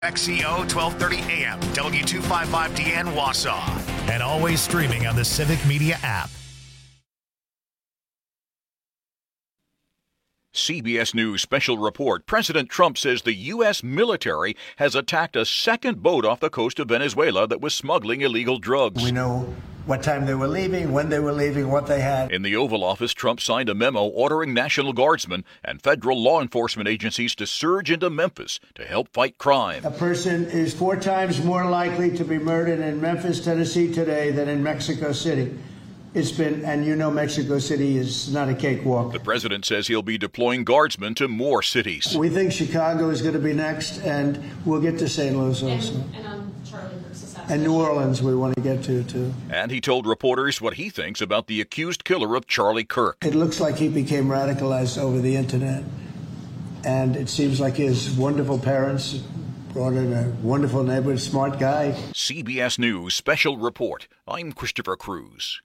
XCO 1230 AM, W255DN Wausau, and always streaming on the Civic Media app. CBS News special report. President Trump says the U.S. military has attacked a second boat off the coast of Venezuela that was smuggling illegal drugs. We know what time they were leaving, when they were leaving, what they had. In the Oval Office, Trump signed a memo ordering National Guardsmen and federal law enforcement agencies to surge into Memphis to help fight crime. A person is 4 times more likely to be murdered in Memphis, Tennessee today than in Mexico City. It's been, and you know Mexico City is not a cakewalk. The president says he'll be deploying guardsmen to more cities. We think Chicago is going to be next, and we'll get to St. Louis also. And New Orleans we want to get to, too. And he told reporters what he thinks about the accused killer of Charlie Kirk. It looks like he became radicalized over the internet. And it seems like his wonderful parents brought in a wonderful neighborhood, smart guy. CBS News Special Report. I'm Christopher Cruz.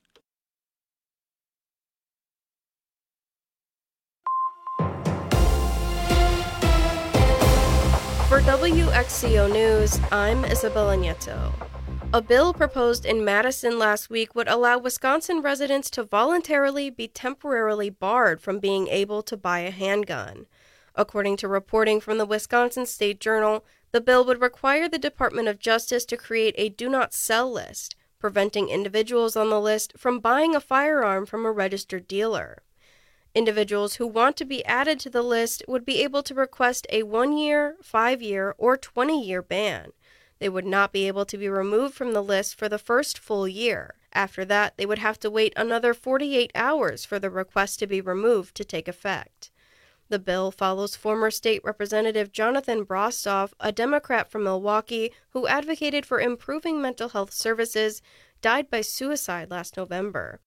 For WXCO News, I'm Isabella Nieto. A bill proposed in Madison last week would allow Wisconsin residents to voluntarily be temporarily barred from being able to buy a handgun. According to reporting from the Wisconsin State Journal, the bill would require the Department of Justice to create a do not sell list, preventing individuals on the list from buying a firearm from a registered dealer. Individuals who want to be added to the list would be able to request a 1-year, 5-year, or 20-year ban. They would not be able to be removed from the list for the first full year. After that, they would have to wait another 48 hours for the request to be removed to take effect. The bill follows former state representative Jonathan Brostoff, a Democrat from Milwaukee who advocated for improving mental health services, died by suicide last November.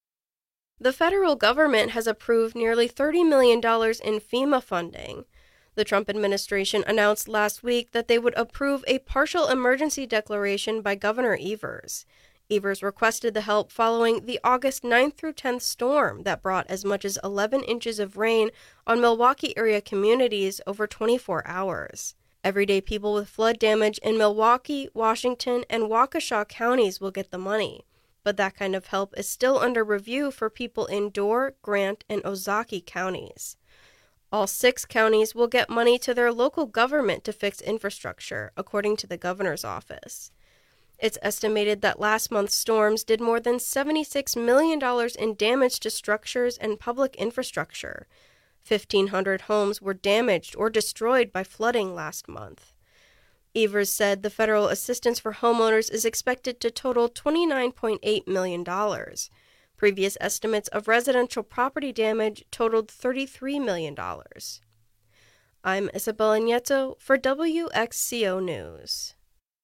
The federal government has approved nearly $30 million in FEMA funding. The Trump administration announced last week that they would approve a partial emergency declaration by Governor Evers. Evers requested the help following the August 9th through 10th storm that brought as much as 11 inches of rain on Milwaukee area communities over 24 hours. Everyday people with flood damage in Milwaukee, Washington, and Waukesha counties will get the money. But that kind of help is still under review for people in Door, Grant, and Ozaukee counties. All 6 counties will get money to their local government to fix infrastructure, according to the governor's office. It's estimated that last month's storms did more than $76 million in damage to structures and public infrastructure. 1,500 homes were damaged or destroyed by flooding last month. Evers said the federal assistance for homeowners is expected to total $29.8 million. Previous estimates of residential property damage totaled $33 million. I'm Isabella Nieto for WXCO News.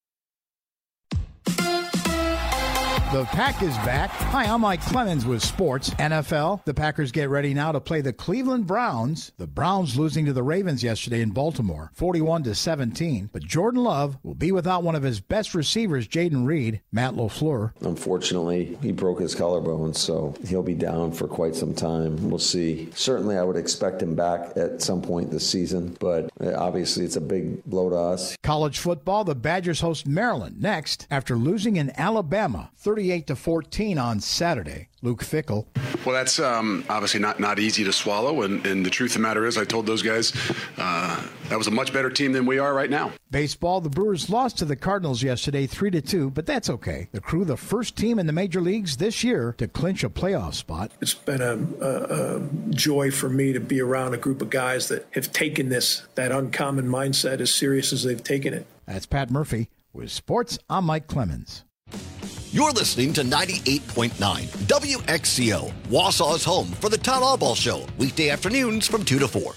The Pack is back. Hi, I'm Mike Clemens with sports. NFL, the Packers get ready now to play the Cleveland Browns. The Browns losing to the Ravens yesterday in Baltimore, 41-17. But Jordan Love will be without one of his best receivers, Jaden Reed. Matt LaFleur. Unfortunately, he broke his collarbone, so he'll be down for quite some time. We'll see. Certainly, I would expect him back at some point this season, but obviously it's a big blow to us. College football, the Badgers host Maryland next after losing in Alabama, 38-14 on Saturday. Luke Fickell. Well, that's obviously not easy to swallow, and the truth of the matter is I told those guys that was a much better team than we are right now. Baseball, the Brewers lost to the Cardinals yesterday 3-2, but that's okay. The Crew, the first team in the major leagues this year to clinch a playoff spot. It's been a joy for me to be around a group of guys that have taken that uncommon mindset as serious as they've taken it. That's Pat Murphy with Sports. I'm Mike Clemens. You're listening to 98.9 WXCO, Wausau's home for the Todd Albaugh Show, weekday afternoons from 2 to 4.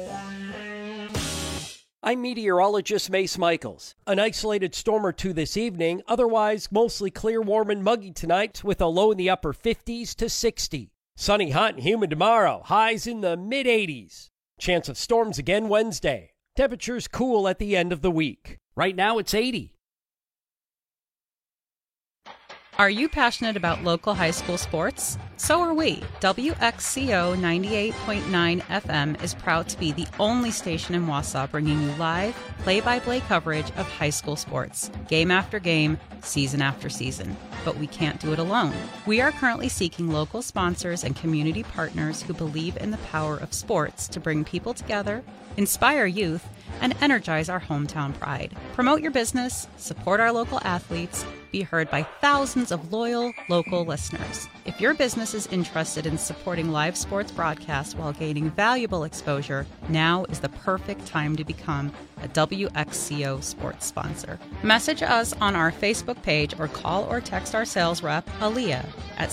I'm meteorologist Mace Michaels. An isolated storm or two this evening, otherwise mostly clear, warm, and muggy tonight with a low in the upper 50s to 60. Sunny, hot, and humid tomorrow, highs in the mid-80s. Chance of storms again Wednesday. Temperatures cool at the end of the week. Right now it's 80. Are you passionate about local high school sports? So are we. WXCO 98.9 FM is proud to be the only station in Wausau bringing you live, play-by-play coverage of high school sports, game after game, season after season. But we can't do it alone. We are currently seeking local sponsors and community partners who believe in the power of sports to bring people together, inspire youth, and energize our hometown pride. Promote your business, support our local athletes, be heard by thousands of loyal local listeners. If your business is interested in supporting live sports broadcasts while gaining valuable exposure, now is the perfect time to become a WXCO sports sponsor. Message us on our Facebook page or call or text our sales rep, Aaliyah, at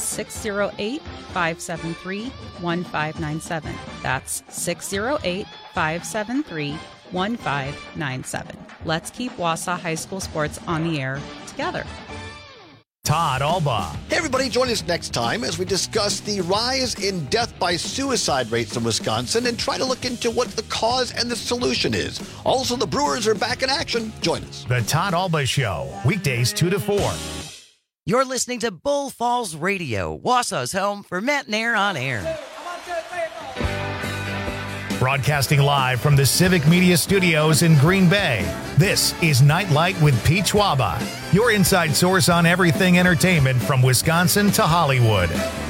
608-573-1597. That's 608-573-1597. Let's keep Wausau High School sports on the air together. Todd Alba. Hey, everybody, join us next time as we discuss the rise in death by suicide rates in Wisconsin and try to look into what the cause and the solution is. Also, the Brewers are back in action. Join us. The Todd Alba Show, weekdays 2 to 4. You're listening to Bull Falls Radio, Wausau's home for Matt Nair on air. Broadcasting live from the Civic Media Studios in Green Bay, this is Nightlight with Pete Schwaba, your inside source on everything entertainment from Wisconsin to Hollywood.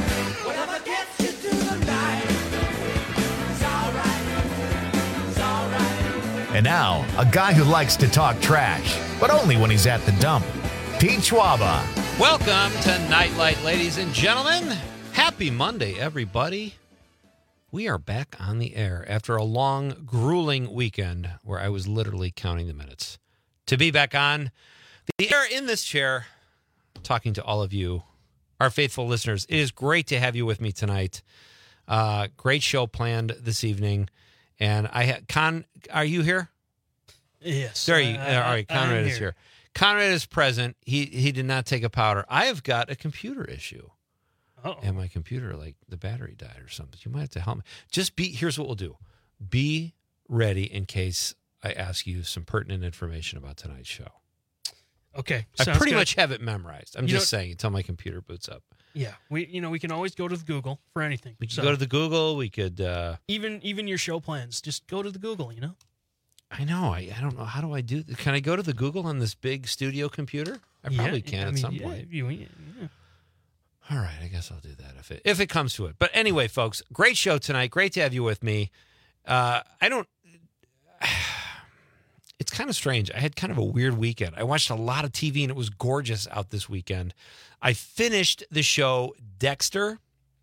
And now, a guy who likes to talk trash, but only when he's at the dump, Pete Schwaba. Welcome to Nightlight, ladies and gentlemen. Happy Monday, everybody. We are back on the air after a long, grueling weekend where I was literally counting the minutes. To be back on the air in this chair, talking to all of you, our faithful listeners. It is great to have you with me tonight. Great show planned this evening. And I had are you here? Yes. There you all right, Conrad is here. Conrad is present. He did not take a powder. I have got a computer issue. Uh-oh. And my computer, like the battery died or something. You might have to help me. Here's what we'll do. Be ready in case I ask you some pertinent information about tonight's show. Okay. I pretty much have it memorized. I'm just saying until my computer boots up. Yeah. We can always go to the Google for anything. We could go to the Google. We could even your show plans. Just go to the Google, I know. I don't know. How do I do? Can I go to the Google on this big studio computer? I probably can at some point. Yeah. All right, I guess I'll do that if it comes to it. But anyway, folks, great show tonight. Great to have you with me. It's kind of strange. I had kind of a weird weekend. I watched a lot of TV, and it was gorgeous out this weekend. I finished the show Dexter.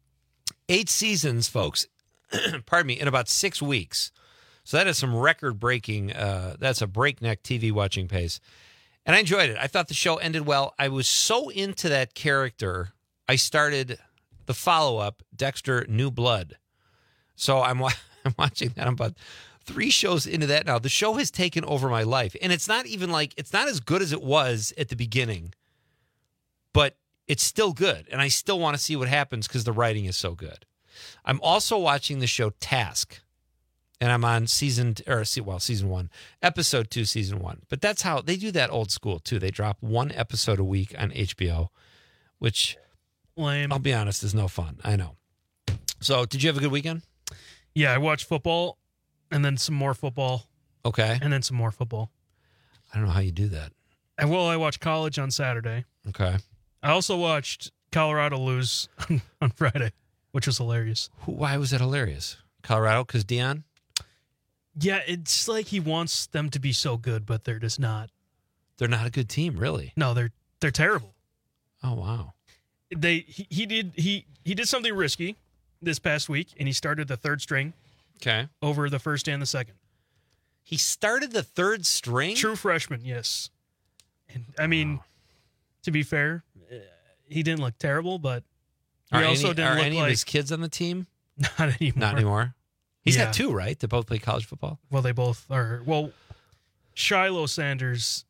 8 seasons, folks. Pardon me, in about 6 weeks. So that is some record-breaking, that's a breakneck TV watching pace. And I enjoyed it. I thought the show ended well. I was so into that character, I started the follow-up, Dexter New Blood. So I'm watching that. I'm about 3 shows into that now. The show has taken over my life. And it's not as good as it was at the beginning, but it's still good. And I still want to see what happens because the writing is so good. I'm also watching the show Task. And I'm on season 1, episode 2, season 1. But that's how they do that old school, too. They drop 1 episode a week on HBO, which, lame. I'll be honest, is no fun. I know. So, did you have a good weekend? Yeah, I watched football and then some more football. Okay. And then some more football. I don't know how you do that. I watched college on Saturday. Okay. I also watched Colorado lose on Friday, which was hilarious. Why was that hilarious? Colorado, because Deion? Yeah, it's like he wants them to be so good, but they're just not. They're not a good team, really. No, they're terrible. Oh wow. He did something risky this past week, and he started the third string. Okay. Over the first and the second. He started the third string? True freshman, yes. And I mean, to be fair, he didn't look terrible, but he also didn't look any like of his kids on the team? Not anymore. Not anymore. He's had 2, right? They both play college football? Well, they both are. Well, Shiloh Sanders,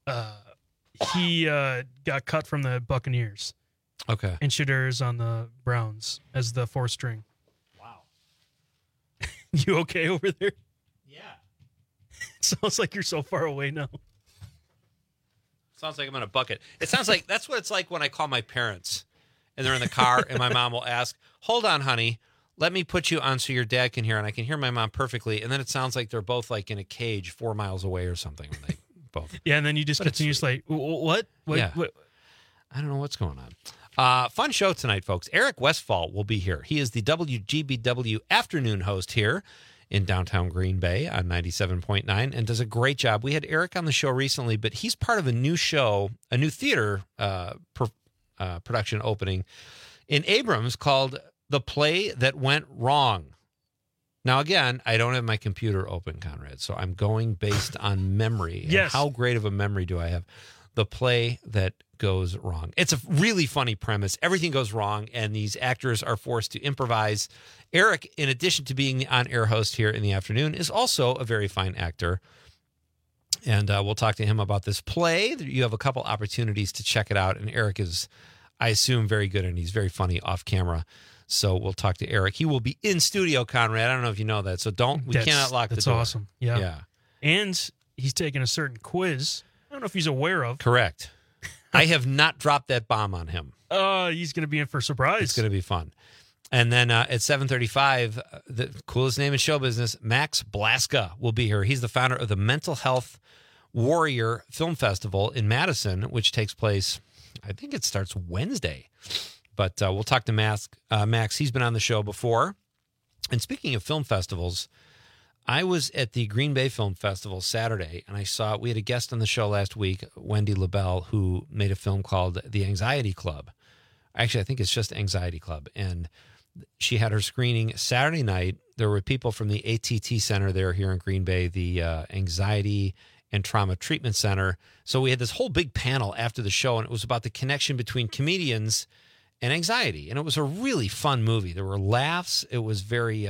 he got cut from the Buccaneers. Okay. And Shedeur on the Browns as the 4th string. Wow. You okay over there? Yeah. It sounds like you're so far away now. Sounds like I'm in a bucket. It sounds like that's what it's like when I call my parents and they're in the car and my mom will ask, hold on, honey, let me put you on so your dad can hear. And I can hear my mom perfectly. And then it sounds like they're both like in a cage 4 miles away or something. When they both. Yeah, and then you just continue to like, what? Yeah. What? I don't know what's going on. Fun show tonight, folks. Eric Westfall will be here. He is the WGBW afternoon host here in downtown Green Bay on 97.9 and does a great job. We had Eric on the show recently, but he's part of a new show, a new theater production opening in Abrams called The Play That Went Wrong. Now, again, I don't have my computer open, Conrad, so I'm going based on memory. Yes. And how great of a memory do I have? The Play That Goes Wrong. It's a really funny premise. Everything goes wrong, and these actors are forced to improvise. Eric, in addition to being the on-air host here in the afternoon, is also a very fine actor. And we'll talk to him about this play. You have a couple opportunities to check it out. And Eric is, I assume, very good, and he's very funny off camera. So we'll talk to Eric. He will be in studio, Conrad. I don't know if you know that. So we cannot lock the door. That's awesome. Yeah. And he's taking a certain quiz. I don't know if he's aware of. Correct. I have not dropped that bomb on him. He's going to be in for a surprise. It's going to be fun. And then at 7:35, the coolest name in show business, Max Blaska, will be here. He's the founder of the Mental Health Warrior Film Festival in Madison, which takes place, I think it starts Wednesday. But we'll talk to Max. He's been on the show before. And speaking of film festivals, I was at the Green Bay Film Festival Saturday, and we had a guest on the show last week, Wendy LaBelle, who made a film called The Anxiety Club. Actually, I think it's just Anxiety Club. And she had her screening Saturday night. There were people from the ATT Center there here in Green Bay, the Anxiety and Trauma Treatment Center. So we had this whole big panel after the show, and it was about the connection between comedians and anxiety. And it was a really fun movie. There were laughs. It was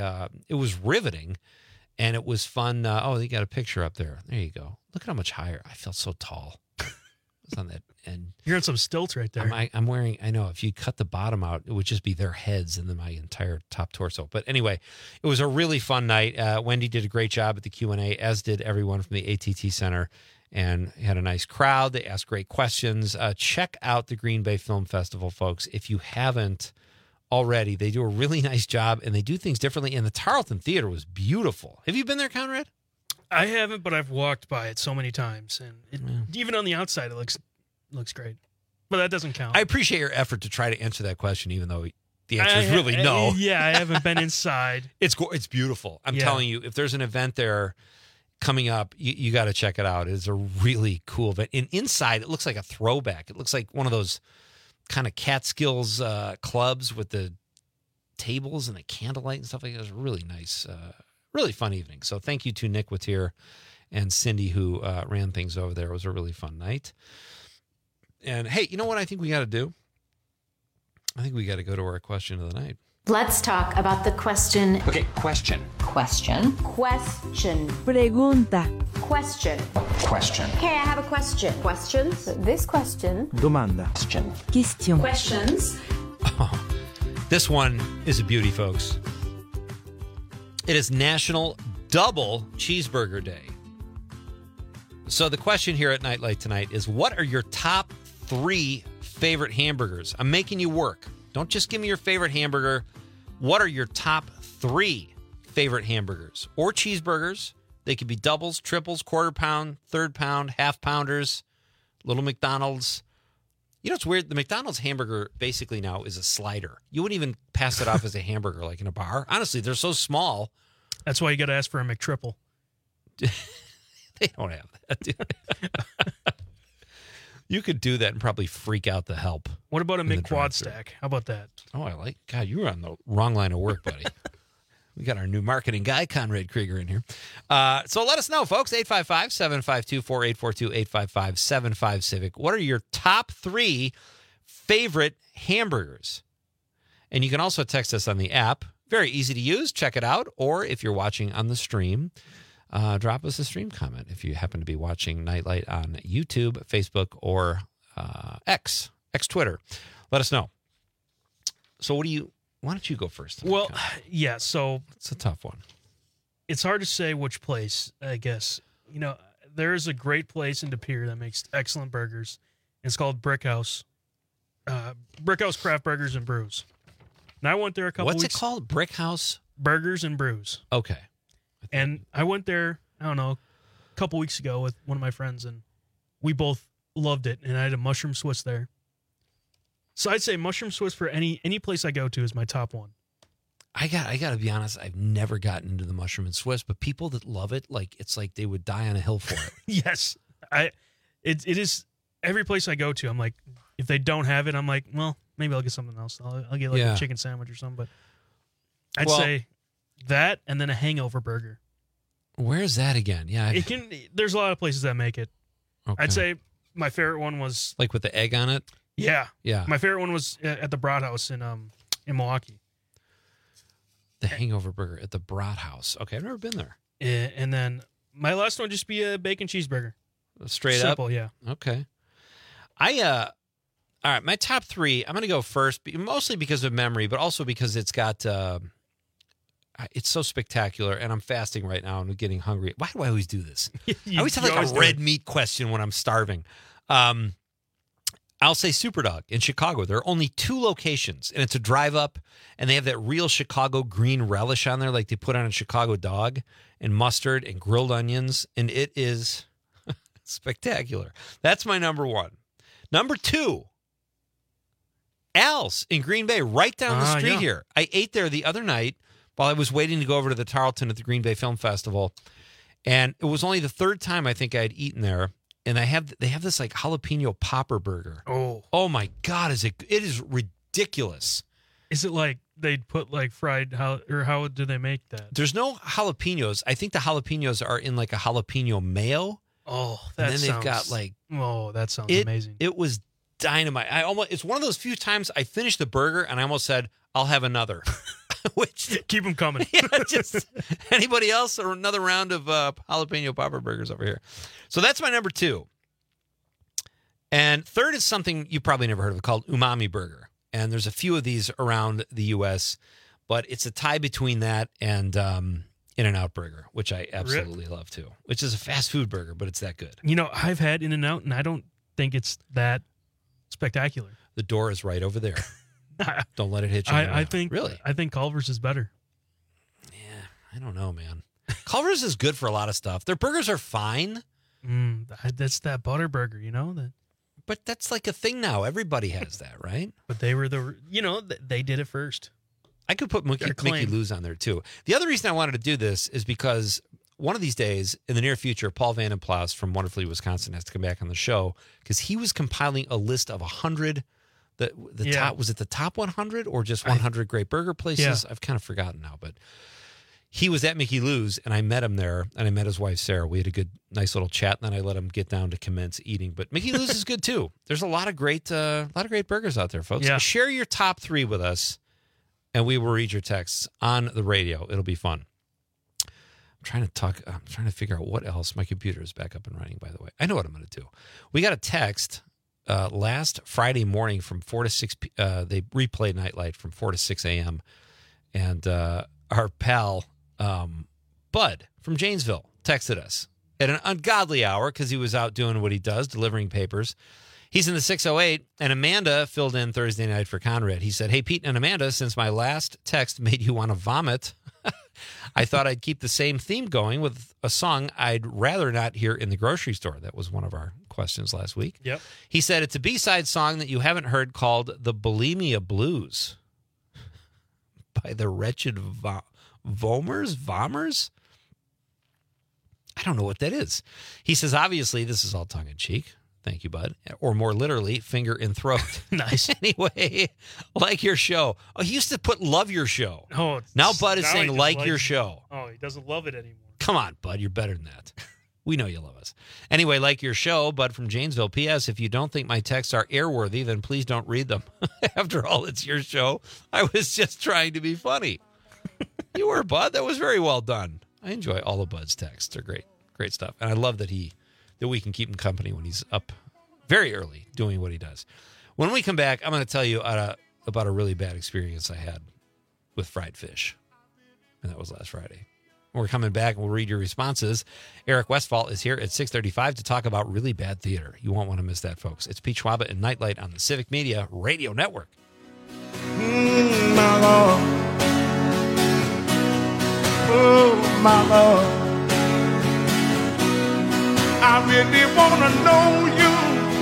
it was riveting. And it was fun. They got a picture up there. There you go. Look at how much higher. I felt so tall. It's on that. And you're on some stilts right there. I'm wearing, I know, if you cut the bottom out, it would just be their heads and then my entire top torso. But anyway, it was a really fun night. Wendy did a great job at the Q&A, as did everyone from the ATT Center. And had a nice crowd. They asked great questions. Check out the Green Bay Film Festival, folks. If you haven't already, they do a really nice job, and they do things differently. And the Tarleton Theater was beautiful. Have you been there, Conrad? I haven't, but I've walked by it so many times, and even on the outside, it looks great. But that doesn't count. I appreciate your effort to try to answer that question, even though the answer is really no. Yeah, I haven't been inside. It's beautiful. I'm telling you, if there's an event there coming up, you got to check it out. It's a really cool event. And inside, it looks like a throwback. It looks like one of those kind of Catskills clubs with the tables and the candlelight and stuff like that. It was a really nice, really fun evening. So thank you to Nick Watier and Cindy who ran things over there. It was a really fun night. And hey, you know what I think we got to do? I think we got to go to our question of the night. Let's talk about the question. Okay, question. Question. Pregunta. Question. Okay, I have a question. Questions? This question. Domanda. Question. Questions. This one is a beauty, folks. It is National Double Cheeseburger Day. So the question here at Nightlight tonight is, what are your top 3 favorite hamburgers? I'm making you work. Don't just give me your favorite hamburger. What are your top 3 favorite hamburgers or cheeseburgers? They could be doubles, triples, quarter pound, third pound, half pounders, little McDonald's. You know, it's weird. The McDonald's hamburger basically now is a slider. You wouldn't even pass it off as a hamburger like in a bar. Honestly, they're so small. That's why you got to ask for a McTriple. They don't have that, do they? You could do that and probably freak out the help. What about a McQuad stack? How about that? Oh, God, you were on the wrong line of work, buddy. We got our new marketing guy, Conrad Krieger, in here. So let us know, folks. 855-752-4842, 855-75-CIVIC. What are your top 3 favorite hamburgers? And you can also text us on the app. Very easy to use. Check it out. Or if you're watching on the stream, drop us a stream comment if you happen to be watching Nightlight on YouTube, Facebook, or X Twitter. Let us know. So why don't you go first? Well, yeah, so it's a tough one. It's hard to say which place, I guess. You know, there's a great place in De Pere that makes excellent burgers. It's called Brick House. Brick House Craft Burgers and Brews. And I went there a couple What's weeks. it called? Brick House? Burgers and Brews. Okay. And I went there, I don't know, a couple weeks ago with one of my friends, and we both loved it. And I had a mushroom Swiss there. So I'd say mushroom Swiss for any place I go to is my top one. I got to be honest, I've never gotten into the mushroom and Swiss, but people that love it, like it's like they would die on a hill for it. Yes. It is every place I go to, I'm like, if they don't have it, I'm like, well, maybe I'll get something else. I'll get like a chicken sandwich or something, but I'd say that and then a hangover burger. Where's that again? Yeah. There's a lot of places that make it. Okay. I'd say my favorite one was like with the egg on it? Yeah. Yeah. My favorite one was at the Brat House in Milwaukee. The hangover burger at the Brat House. Okay, I've never been there. And then my last one would just be a bacon cheeseburger. Straight Simple, up? Yeah. Okay. All right, my top three, I'm going to go first, mostly because of memory, but also because it's got, it's so spectacular, and I'm fasting right now and I'm getting hungry. Why do I always do this? I always have like a red meat question when I'm starving. I'll say Superdog in Chicago. There are only 2 locations, and it's a drive up, and they have that real Chicago green relish on there like they put on a Chicago dog, and mustard and grilled onions, and it is spectacular. That's my number 1. Number 2, Al's in Green Bay, right down the street here. I ate there the other night while I was waiting to go over to the Tarleton at the Green Bay Film Festival, and it was only the 3rd time I think I had eaten there. And they have this like jalapeno popper burger. Oh my God, it is ridiculous. Is it like they'd put like fried, or how do they make that? There's no jalapenos. I think the jalapenos are in like a jalapeno mayo. Oh, and then they've got like, oh, that sounds amazing. It was dynamite. It's one of those few times I finished the burger and I almost said, I'll have another. Which keep them coming. Yeah, just anybody else or another round of jalapeno popper burgers over here. So that's my number 2. And 3rd is something you probably never heard of called Umami Burger. And there's a few of these around the U.S., but it's a tie between that and In-N-Out Burger, which I absolutely love too, which is a fast food burger, but it's that good. You know, I've had In-N-Out, and I don't think it's that spectacular. The door is right over there. Don't let it hit you. I think Culver's is better. Yeah, I don't know, man. Culver's is good for a lot of stuff. Their burgers are fine. That's that butter burger, you know that. But that's like a thing now. Everybody has that, right? But they were they did it first. I could put Mickey Lou's on there too. The other reason I wanted to do this is because one of these days in the near future, Paul Vandenplas from Wonderfully Wisconsin has to come back on the show because he was compiling a list of 100. Top, was it the top 100 or just 100 great burger places? I've kind of forgotten now, but he was at Mickey Lou's and I met him there and I met his wife, Sarah. We had a nice little chat and then I let him get down to commence eating, but Mickey Lou's is good too. There's a lot of great burgers out there, folks. Yeah. Share your top 3 with us and we will read your texts on the radio. It'll be fun. I'm trying to figure out what else. My computer is back up and running, by the way. I know what I'm going to do. We got a text last Friday morning from 4 to 6. They replayed Nightlight from 4 to 6 a.m. And our pal, Bud from Janesville, texted us at an ungodly hour because he was out doing what he does, delivering papers. He's in the 608, and Amanda filled in Thursday night for Conrad. He said, "Hey, Pete and Amanda, since my last text made you want to vomit, I thought I'd keep the same theme going with a song I'd rather not hear in the grocery store." That was one of our questions last week. Yep. He said it's a B-side song that you haven't heard called The Bulimia Blues by the Wretched Vomers? I don't know what that is. He says, obviously, this is all tongue-in-cheek. Thank you, Bud. Or more literally, finger in throat. Nice. Anyway, like your show. Oh, he used to put love your show. Oh, now Bud is now saying like your show. Oh, he doesn't love it anymore. Come on, Bud. You're better than that. We know you love us. Anyway, like your show, Bud from Janesville. P.S. If you don't think my texts are airworthy, then please don't read them. After all, it's your show. I was just trying to be funny. You were, Bud. That was very well done. I enjoy all of Bud's texts. They're great. Great stuff. And I love that we can keep him company when he's up very early doing what he does. When we come back, I'm going to tell you about a really bad experience I had with fried fish. And that was last Friday. We're coming back and we'll read your responses. Eric Westfall is here at 6:35 to talk about really bad theater. You won't want to miss that, folks. It's Pete Schwaba and Nightlight on the Civic Media Radio Network. My Lord. Oh, my Lord. I really want to know you.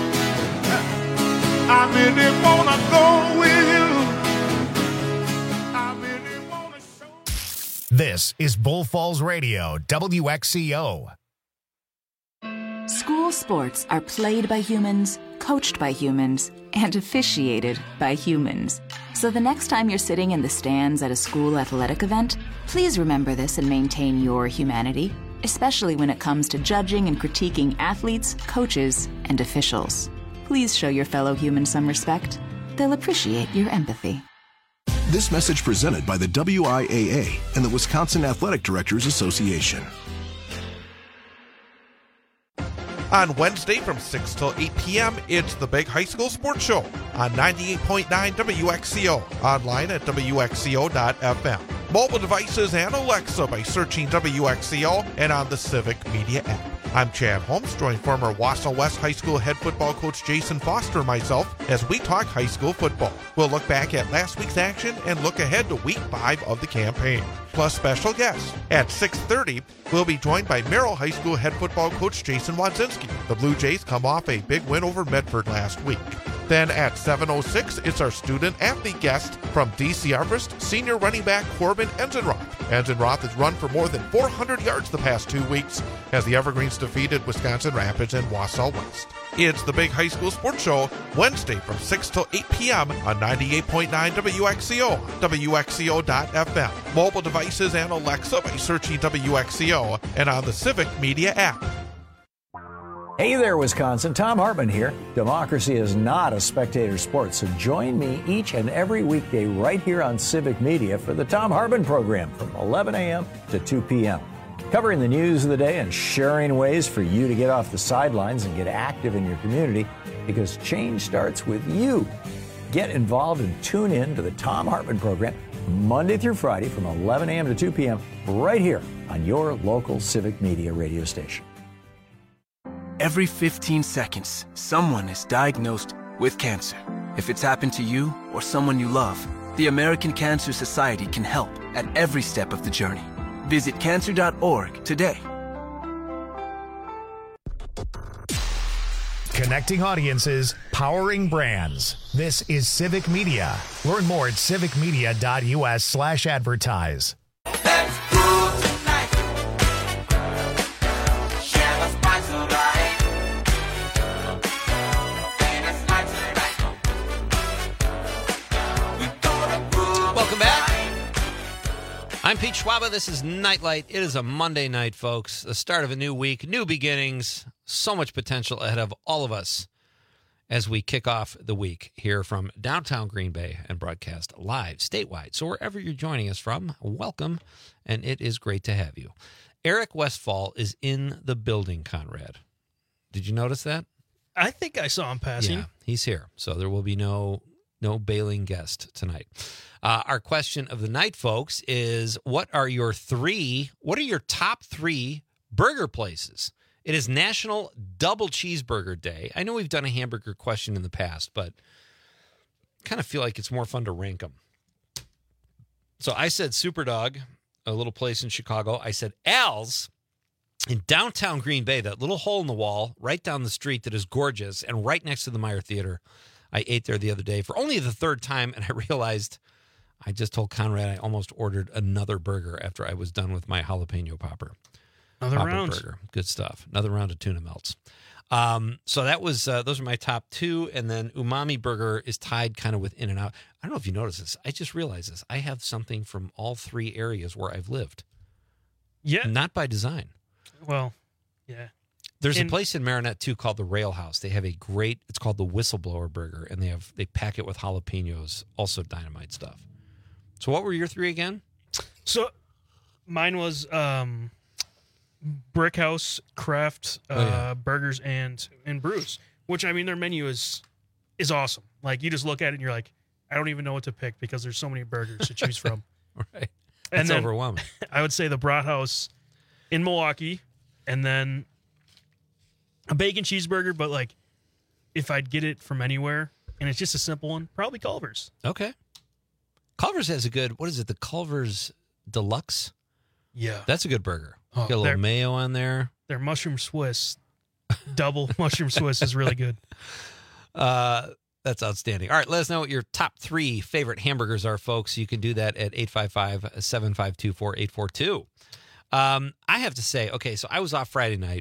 I really want to go with you. I really want to show. This is Bull Falls Radio, WXCO. School sports are played by humans, coached by humans, and officiated by humans. So the next time you're sitting in the stands at a school athletic event, please remember this and maintain your humanity, especially when it comes to judging and critiquing athletes, coaches, and officials. Please show your fellow humans some respect. They'll appreciate your empathy. This message presented by the WIAA and the Wisconsin Athletic Directors Association. On Wednesday from 6 till 8 p.m., it's the Big High School Sports Show on 98.9 WXCO, online at WXCO.FM. Mobile devices and Alexa by searching WXCO and on the Civic Media app. I'm Chad Holmes, joined former Wausau West High School head football coach Jason Foster and myself as we talk high school football. We'll look back at last week's action and look ahead to week 5 of the campaign. Plus special guests. At 6:30, we'll be joined by Merrill High School head football coach Jason Wadzinski. The Blue Jays come off a big win over Medford last week. Then at 7:06, it's our student-athlete guest from DC Everest, senior running back Corbin Enzenroth. Enzenroth has run for more than 400 yards the past 2 weeks as the Evergreens defeated Wisconsin Rapids and Wausau West. It's the Big High School Sports Show, Wednesday from 6 till 8 p.m. on 98.9 WXCO, WXCO.FM. Mobile devices and Alexa by searching WXCO and on the Civic Media app. Hey there, Wisconsin. Tom Hartman here. Democracy is not a spectator sport, so join me each and every weekday right here on Civic Media for the Tom Hartman program from 11 a.m. to 2 p.m. Covering the news of the day and sharing ways for you to get off the sidelines and get active in your community, because change starts with you. Get involved and tune in to the Tom Hartman program Monday through Friday from 11 a.m. to 2 p.m. right here on your local Civic Media radio station. Every 15 seconds, someone is diagnosed with cancer. If it's happened to you or someone you love, the American Cancer Society can help at every step of the journey. Visit cancer.org today. Connecting audiences, powering brands. This is Civic Media. Learn more at civicmedia.us/advertise. Welcome back. I'm Pete Schwaba. This is Nightlight. It is a Monday night, folks. The start of a new week, new beginnings. So much potential ahead of all of us as we kick off the week here from downtown Green Bay and broadcast live statewide. So wherever you're joining us from, welcome, and it is great to have you. Eric Westfall is in the building, Conrad. Did you notice that? I think I saw him passing. Yeah, he's here. So there will be no bailing guest tonight. Our question of the night, folks, is what are your top 3 burger places? It is National Double Cheeseburger Day. I know we've done a hamburger question in the past, but I kind of feel like it's more fun to rank them. So I said Superdog, a little place in Chicago. I said Al's in downtown Green Bay, that little hole in the wall right down the street that is gorgeous and right next to the Meyer Theater. I ate there the other day for only the 3rd time, and I realized I just told Conrad I almost ordered another burger after I was done with my jalapeno popper. Another round. Burger. Good stuff. Another round of tuna melts. So that was those are my top 2, and then Umami Burger is tied kind of with In-N-Out. I don't know if you noticed this. I just realized this. I have something from all 3 areas where I've lived. Yeah. Not by design. Well, yeah. There's a place in Marinette, too, called the Rail House. They have a great, it's called the Whistleblower Burger, and they pack it with jalapenos, also dynamite stuff. So what were your 3 again? So mine was Brick House, Craft, Burgers, and Brews, which, I mean, their menu is awesome. Like, you just look at it and you're like, I don't even know what to pick because there's so many burgers to choose from. Right. That's overwhelming. I would say the Brat House in Milwaukee, and then a bacon cheeseburger, but like if I'd get it from anywhere, and it's just a simple one, probably Culver's. Okay. Culver's has a good, what is it, the Culver's Deluxe? Yeah. That's a good burger. Oh, Got a little mayo on there. Their mushroom Swiss, double mushroom Swiss is really good. That's outstanding. All right, let us know what your top 3 favorite hamburgers are, folks. You can do that at 855-752-4842. I have to say, okay, so I was off Friday night.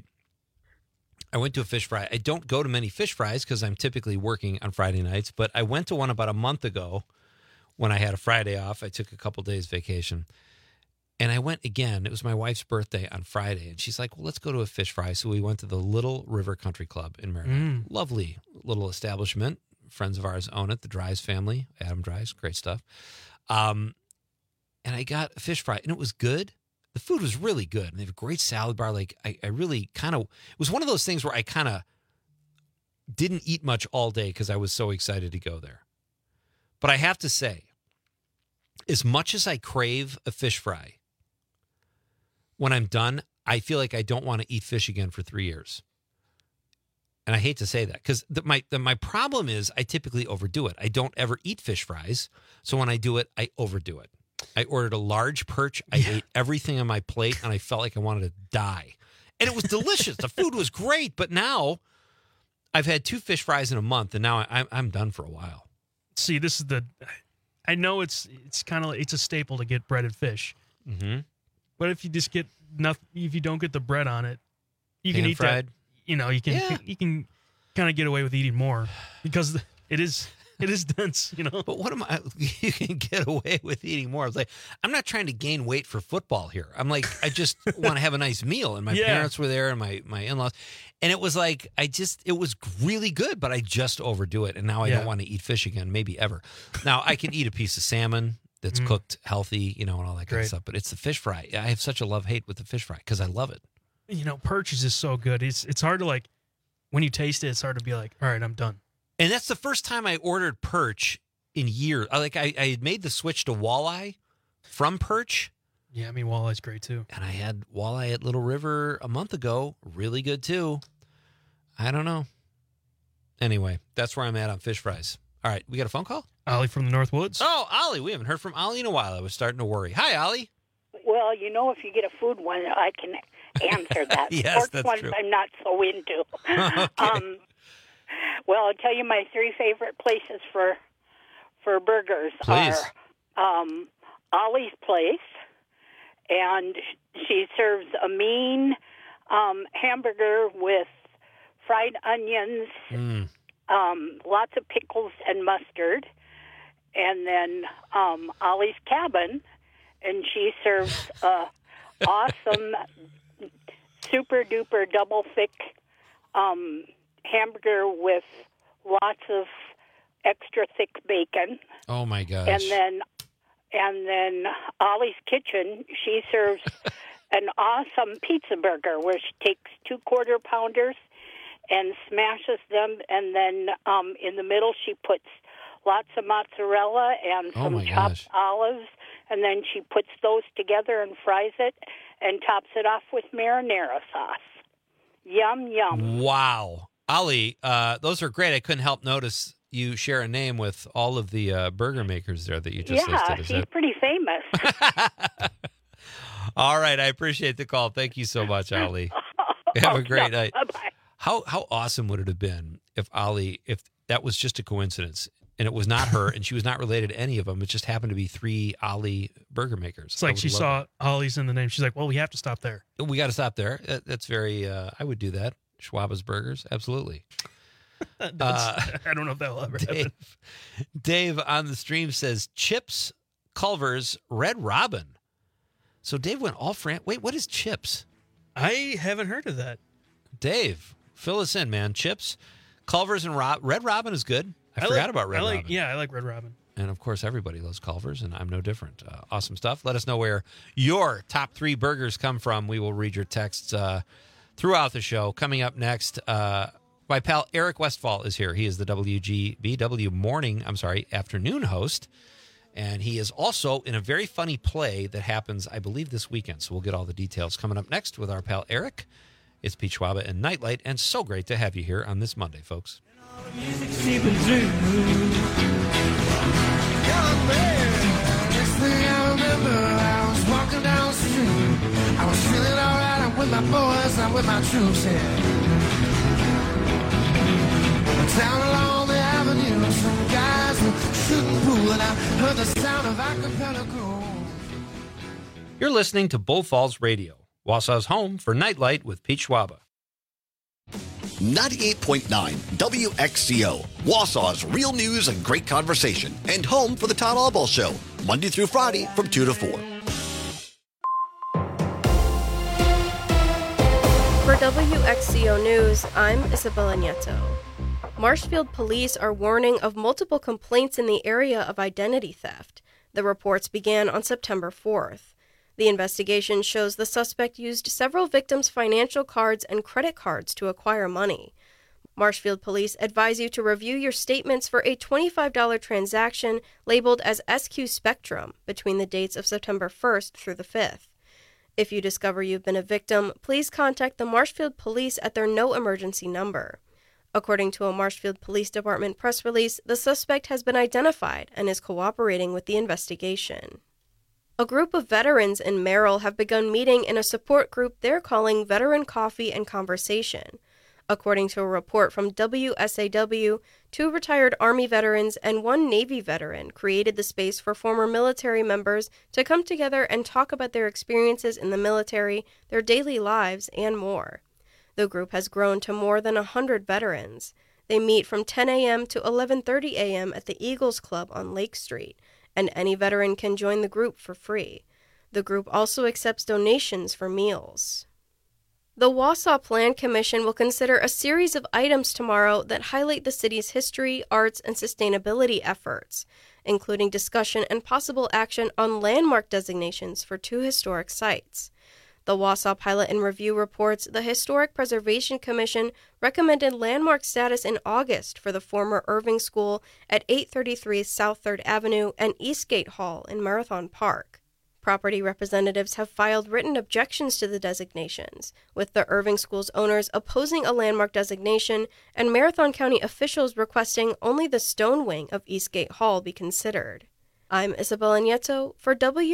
I went to a fish fry. I don't go to many fish fries because I'm typically working on Friday nights, but I went to one about a month ago when I had a Friday off. I took a couple days vacation, and I went again. It was my wife's birthday on Friday, and she's like, well, let's go to a fish fry. So we went to the Little River Country Club in Maryland. Lovely little establishment. Friends of ours own it, the Dries family, Adam Dries, great stuff. And I got a fish fry, and it was good. The food was really good. And they have a great salad bar. Like, I really kind of, it was one of those things where I kind of didn't eat much all day because I was so excited to go there. But I have to say, as much as I crave a fish fry, when I'm done, I feel like I don't want to eat fish again for 3 years. And I hate to say that because my problem is I typically overdo it. I don't ever eat fish fries. So when I do it, I overdo it. I ordered a large perch. I ate everything on my plate, and I felt like I wanted to die. And it was delicious. The food was great. But now I've had 2 fish fries in a month, and now I'm done for a while. See, this is I know it's kind of, it's a staple to get breaded fish. Mm-hmm. But if you just get nothing, if you don't get the bread on it, you can eat Pan-fried. that. You know, you can kind of get away with eating more because it is dense, you know. But what am I? You can get away with eating more. I was like, I'm not trying to gain weight for football here. I'm like, I just want to have a nice meal. And my parents were there, and my in-laws, and it was like, it was really good, but I just overdo it, and now I don't want to eat fish again, maybe ever. Now I can eat a piece of salmon that's cooked healthy, you know, and all that kind of stuff. But it's the fish fry. I have such a love-hate with the fish fry because I love it. You know, perch is just so good. It's hard to, like, when you taste it, it's hard to be like, all right, I'm done. And that's the first time I ordered perch in years. I had made the switch to walleye from perch. Yeah, I mean, walleye's great too. And I had walleye at Little River a month ago. Really good too. I don't know. Anyway, that's where I'm at on fish fries. All right, we got a phone call? Ollie from the North Woods. Oh, Ollie. We haven't heard from Ollie in a while. I was starting to worry. Hi, Ollie. Well, you know, if you get a food one, I can answer that. Yes, Sports that's ones true. I'm not so into. Okay. Well, I'll tell you my 3 favorite places for burgers Please. are Ollie's Place, and she serves a mean hamburger with fried onions, lots of pickles and mustard, and then Ollie's Cabin, and she serves a awesome super duper double thick hamburger with lots of extra thick bacon. Oh my gosh. And then Ollie's Kitchen, she serves an awesome pizza burger where she takes 2 quarter pounders and smashes them, and then in the middle she puts lots of mozzarella and some chopped olives, and then she puts those together and fries it and tops it off with marinara sauce. Yum, yum. Wow. Ollie, those are great. I couldn't help notice you share a name with all of the burger makers there that you just listed. Yeah, she's pretty famous. All right. I appreciate the call. Thank you so much, Ollie. Have a great night. Bye-bye. How awesome would it have been if that was just a coincidence and it was not her and she was not related to any of them. It just happened to be 3 Ollie burger makers. It's like she saw Ollie's in the name. She's like, well, we have to stop there. We got to stop there. That's very, I would do that. Schwaba's Burgers. Absolutely. I don't know if that will ever happen. Dave on the stream says Chips, Culver's, Red Robin. So Dave went all Wait, what is Chips? I haven't heard of that. Dave, fill us in, man. Chips, Culver's, and Red Robin is good. I forgot about Red Robin. Yeah, I like Red Robin. And, of course, everybody loves Culver's, and I'm no different. Awesome stuff. Let us know where your top 3 burgers come from. We will read your texts throughout the show. Coming up next, my pal Eric Westfall is here. He is the WGBW afternoon host. And he is also in a very funny play that happens, I believe, this weekend. So we'll get all the details coming up next with our pal Eric. It's Pete Schwaba and Nightlight, and so great to have you here on this Monday, folks. I remember I was walking down the street. I was feeling alright. I'm with my boys, I'm with my troops here. Down along the avenue, some guys were shooting pool, and I heard the sound of acapella groove. You're listening to Bull Falls Radio, Wausau's home for Nightlight with Pete Schwaba. 98.9 WXCO, Wausau's real news and great conversation, and home for the Todd Allball Show, Monday through Friday from 2 to 4. For WXCO News, I'm Isabella Nieto. Marshfield police are warning of multiple complaints in the area of identity theft. The reports began on September 4th. The investigation shows the suspect used several victims' financial cards and credit cards to acquire money. Marshfield police advise you to review your statements for a $25 transaction labeled as SQ Spectrum between the dates of September 1st through the 5th. If you discover you've been a victim, please contact the Marshfield police at their no emergency number. According to a Marshfield Police Department press release, the suspect has been identified and is cooperating with the investigation. A group of veterans in Merrill have begun meeting in a support group they're calling Veteran Coffee and Conversation. According to a report from WSAW, 2 retired Army veterans and 1 Navy veteran created the space for former military members to come together and talk about their experiences in the military, their daily lives, and more. The group has grown to more than 100 veterans. They meet from 10 a.m. to 11:30 a.m. at the Eagles Club on Lake Street, and any veteran can join the group for free. The group also accepts donations for meals. The Wausau Plan Commission will consider a series of items tomorrow that highlight the city's history, arts, and sustainability efforts, including discussion and possible action on landmark designations for 2 historic sites. The Wausau Pilot and Review reports the Historic Preservation Commission recommended landmark status in August for the former Irving School at 833 South 3rd Avenue and Eastgate Hall in Marathon Park. Property representatives have filed written objections to the designations, with the Irving School's owners opposing a landmark designation and Marathon County officials requesting only the stone wing of Eastgate Hall be considered. I'm Isabella Nieto for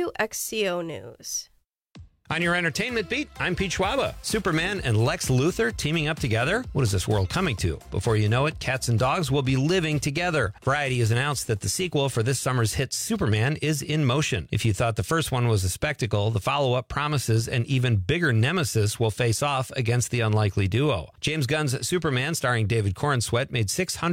WXCO News. On your entertainment beat, I'm Pete Schwaba. Superman and Lex Luthor teaming up together? What is this world coming to? Before you know it, cats and dogs will be living together. Variety has announced that the sequel for this summer's hit Superman is in motion. If you thought the first one was a spectacle, the follow-up promises an even bigger nemesis will face off against the unlikely duo. James Gunn's Superman, starring David Corenswet, made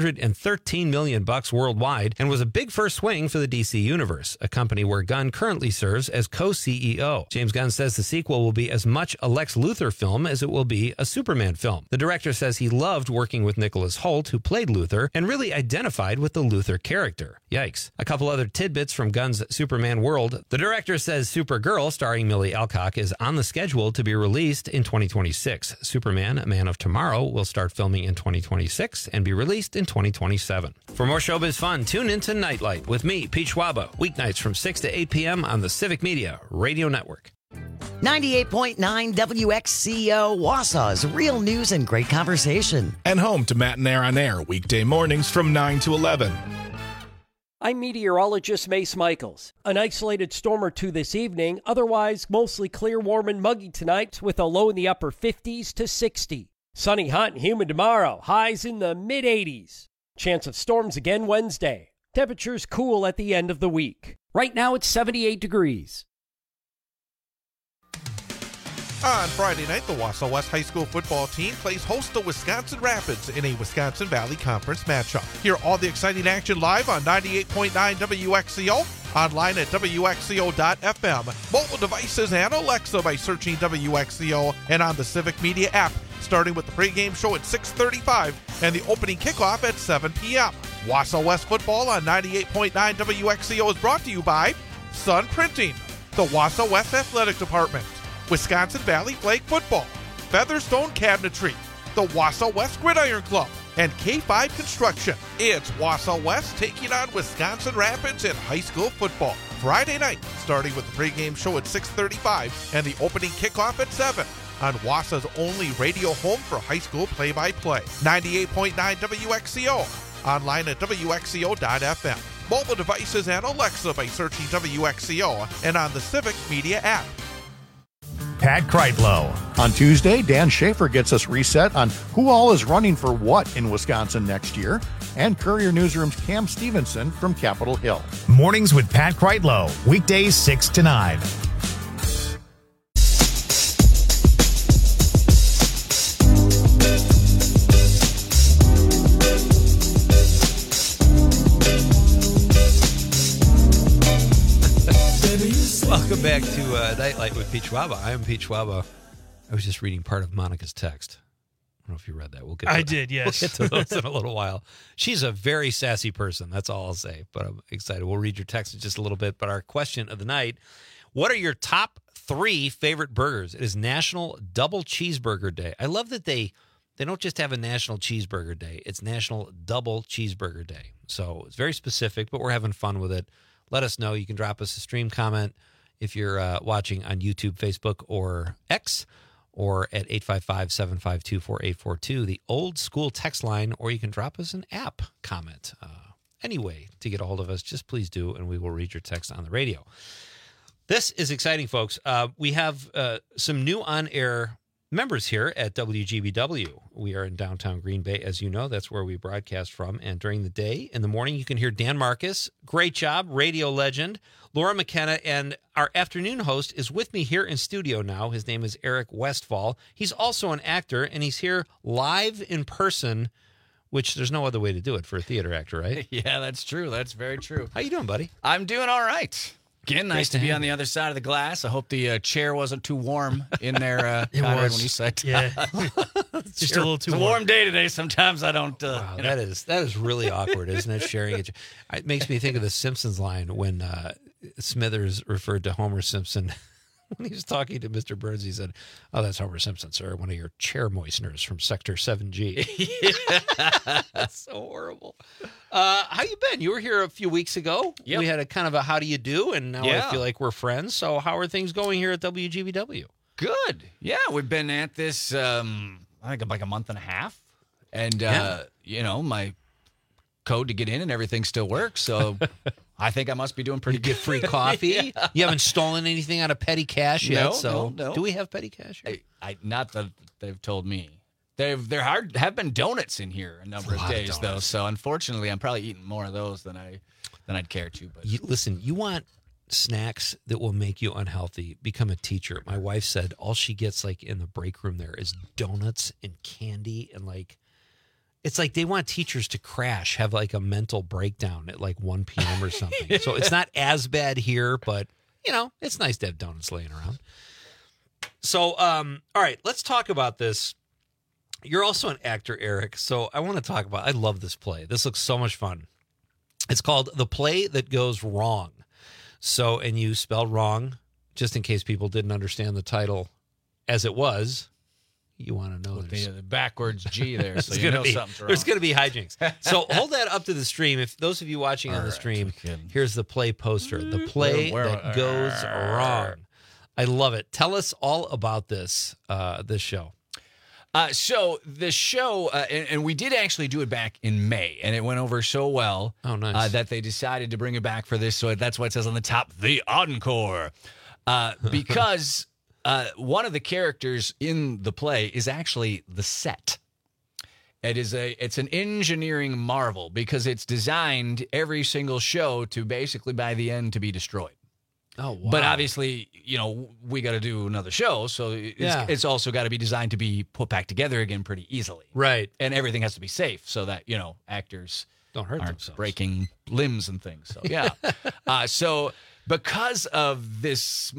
$613 million worldwide and was a big first swing for the DC Universe, a company where Gunn currently serves as co-CEO. James Gunn says the sequel will be as much a Lex Luthor film as it will be a Superman film. The director says he loved working with Nicholas Hoult, who played Luthor, and really identified with the Luthor character. Yikes. A couple other tidbits from Gunn's Superman world. The director says Supergirl, starring Millie Alcock, is on the schedule to be released in 2026. Superman, Man of Tomorrow, will start filming in 2026 and be released in 2027. For more showbiz fun, tune into Nightlight with me, Pete Schwaba, weeknights from 6 to 8 p.m. on the Civic Media Radio Network. 98.9 WXCO, Wausau's real news and great conversation. And home to Matt and Air on Air, weekday mornings from 9 to 11. I'm meteorologist Mace Michaels. An isolated storm or 2 this evening, otherwise mostly clear, warm, and muggy tonight with a low in the upper 50s to 60. Sunny, hot, and humid tomorrow, highs in the mid-80s. Chance of storms again Wednesday. Temperatures cool at the end of the week. Right now it's 78 degrees. On Friday night, the Wausau West High School football team plays host to Wisconsin Rapids in a Wisconsin Valley Conference matchup. Hear all the exciting action live on 98.9 WXCO, online at WXCO.FM, mobile devices and Alexa by searching WXCO, and on the Civic Media app, starting with the pregame show at 6:35 and the opening kickoff at 7 p.m. Wausau West football on 98.9 WXCO is brought to you by Sun Printing, the Wausau West Athletic Department, Wisconsin Valley Flag Football, Featherstone Cabinetry, the Wausau West Gridiron Club, and K5 Construction. It's Wausau West taking on Wisconsin Rapids in high school football. Friday night, starting with the pregame show at 6:35 and the opening kickoff at 7 on Wausau's only radio home for high school play-by-play. 98.9 WXCO. Online at WXCO.FM. Mobile devices and Alexa by searching WXCO and on the Civic Media app. Pat Kreitlow. On Tuesday, Dan Schaefer gets us reset on who all is running for what in Wisconsin next year, and Courier Newsroom's Cam Stevenson from Capitol Hill. Mornings with Pat Kreitlow, weekdays 6 to 9. Welcome back to Nightlight with Pete Schwaba. I am Pete Schwaba. I was just reading part of Monica's text. I don't know if you read that. We'll get to I did, yes. We'll get to those in a little while. She's a very sassy person. That's all I'll say. But I'm excited. We'll read your text in just a little bit. But our question of the night, what are your top 3 favorite burgers? It is National Double Cheeseburger Day. I love that they don't just have a National Cheeseburger Day. It's National Double Cheeseburger Day. So it's very specific, but we're having fun with it. Let us know. You can drop us a stream comment if you're watching on YouTube, Facebook, or X, or at 855-752-4842, the old school text line, or you can drop us an app comment. Anyway, to get a hold of us, just please do, and we will read your text on the radio. This is exciting, folks. We have some new on-air members here at WGBW. We are in downtown Green Bay, as you know. That's where we broadcast from. And during the day, in the morning, you can hear Dan Marcus. Great job, radio legend. Laura McKenna, and our afternoon host is with me here in studio now. His name is Eric Westfall. He's also an actor, and he's here live in person, which there's no other way to do it for a theater actor, right? Yeah, that's true. That's very true. How you doing, buddy? I'm doing all right. Again, nice to be on the other side of the glass. I hope the chair wasn't too warm in there. It was. When you said, yeah, just a little too warm. It's a warm day today. Sometimes I don't. Wow, that is really awkward, isn't it? Sharing it. It makes me think of the Simpsons line when Smithers referred to Homer Simpson when he was talking to Mr. Burns. He said, "Oh, that's Homer Simpson, sir. One of your chair moisteners from Sector 7G." That's so horrible. How you been? You were here a few weeks ago. Yep. We had a kind of a how do you do, and now I feel like we're friends. So how are things going here at WGBW? Good. Yeah, we've been at this, I think, like a month and a half. And, my code to get in and everything still works. So I think I must be doing pretty good. Get free coffee. Yeah. You haven't stolen anything out of petty cash yet. No. Do we have petty cash? Not that they've told me. There have been donuts in here a number of days, though. So unfortunately, I'm probably eating more of those than I'd care to. But listen, you want snacks that will make you unhealthy? Become a teacher. My wife said all she gets like in the break room there is donuts and candy, and like it's like they want teachers to crash, have like a mental breakdown at like 1 p.m. or something. So it's not as bad here, but it's nice to have donuts laying around. So, all right, let's talk about this. You're also an actor, Eric, so I want to talk about, I love this play. This looks so much fun. It's called The Play That Goes Wrong. So, and you spelled wrong, just in case people didn't understand the title as it was. You want to know the backwards G there, so you know something's wrong. There's going to be hijinks. So hold that up to the stream. If those of you watching on the stream, here's the play poster. The Play That Goes Wrong. I love it. Tell us all about this show. So the show, and we did actually do it back in May, and it went over so well that they decided to bring it back for this. So that's why it says on the top, the encore, because one of the characters in the play is actually the set. It's an engineering marvel because it's designed every single show to basically by the end to be destroyed. Oh, wow. But obviously, we got to do another show, so it's also got to be designed to be put back together again pretty easily. Right. And everything has to be safe so that, actors don't hurt aren't themselves. Breaking limbs and things. So, yeah. So because of this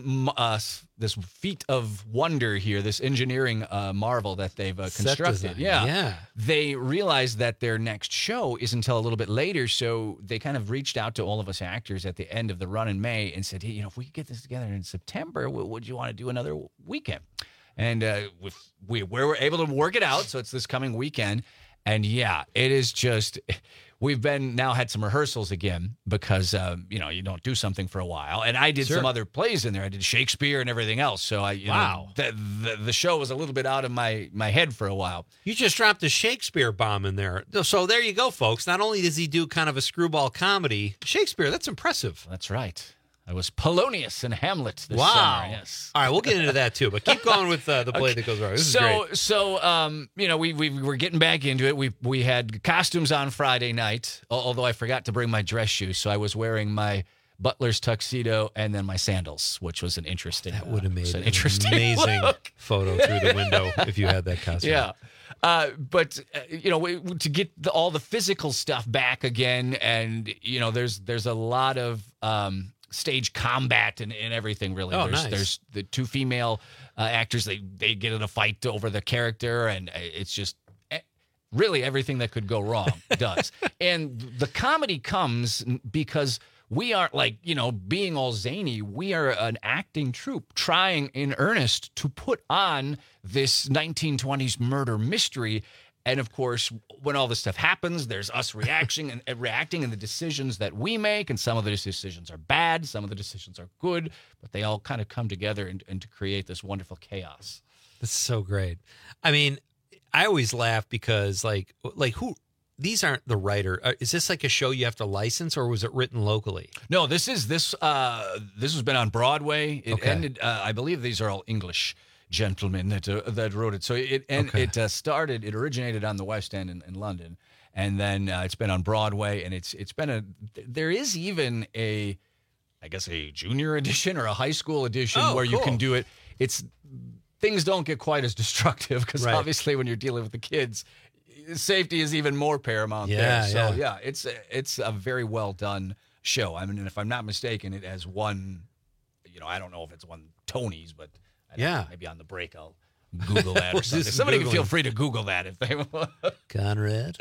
feat of wonder here, this engineering marvel that they've constructed, they realized that their next show is until a little bit later, so they kind of reached out to all of us actors at the end of the run in May and said, hey, if we could get this together in September, would you want to do another weekend? And we were able to work it out, so it's this coming weekend. And yeah, it is just, we've now had some rehearsals again because, you don't do something for a while. And I did some other plays in there. I did Shakespeare and everything else. So the show was a little bit out of my head for a while. You just dropped a Shakespeare bomb in there. So there you go, folks. Not only does he do kind of a screwball comedy, Shakespeare, that's impressive. That's right. I was Polonius in Hamlet this summer, yes. All right, we'll get into that too, but keep going with the play that goes wrong. This is great. So, we were getting back into it. We had costumes on Friday night, although I forgot to bring my dress shoes, so I was wearing my butler's tuxedo and then my sandals, which was an interesting. That would have made an amazing look. Photo through the window if you had that costume. Yeah. But to get all the physical stuff back again, and there's a lot of stage combat and everything. Really, there's the two female actors. They get in a fight over the character, and it's just really everything that could go wrong does. And the comedy comes because we aren't being all zany. We are an acting troupe trying in earnest to put on this 1920s murder mystery. And of course, when all this stuff happens, there's us reacting and the decisions that we make. And some of the decisions are bad, some of the decisions are good, but they all kind of come together and to create this wonderful chaos. That's so great. I mean, I always laugh because who? These aren't the writer. Is this like a show you have to license, or was it written locally? No, this has been on Broadway. It ended. I believe these are all English gentlemen that wrote it. So it originated on the West End in London, and then it's been on Broadway, and it's been there is even a junior edition or a high school edition where you can do it. Things don't get quite as destructive because obviously when you're dealing with the kids, safety is even more paramount there. So it's a very well done show. I mean, and if I'm not mistaken, it has won, I don't know if it's won Tonys, but maybe on the break I'll Google that or something. Somebody can feel free to Google that if they want. Conrad.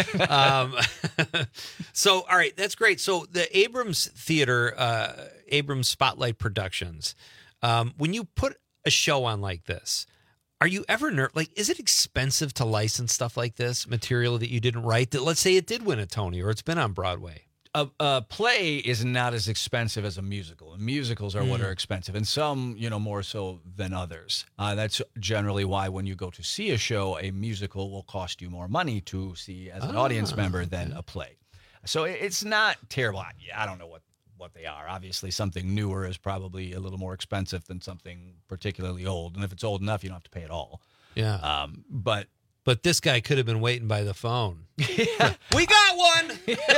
So, all right, that's great. So the Abrams Theater, Abrams Spotlight Productions, when you put a show on like this, are you ever is it expensive to license stuff like this, material that you didn't write, that let's say it did win a Tony or it's been on Broadway? A play is not as expensive as a musical. And musicals are what are expensive, and some, more so than others. That's generally why when you go to see a show, a musical will cost you more money to see as an audience member than a play. So it's not terrible. I don't know what they are. Obviously, something newer is probably a little more expensive than something particularly old. And if it's old enough, you don't have to pay it all. Yeah. But this guy could have been waiting by the phone. Yeah. We got one.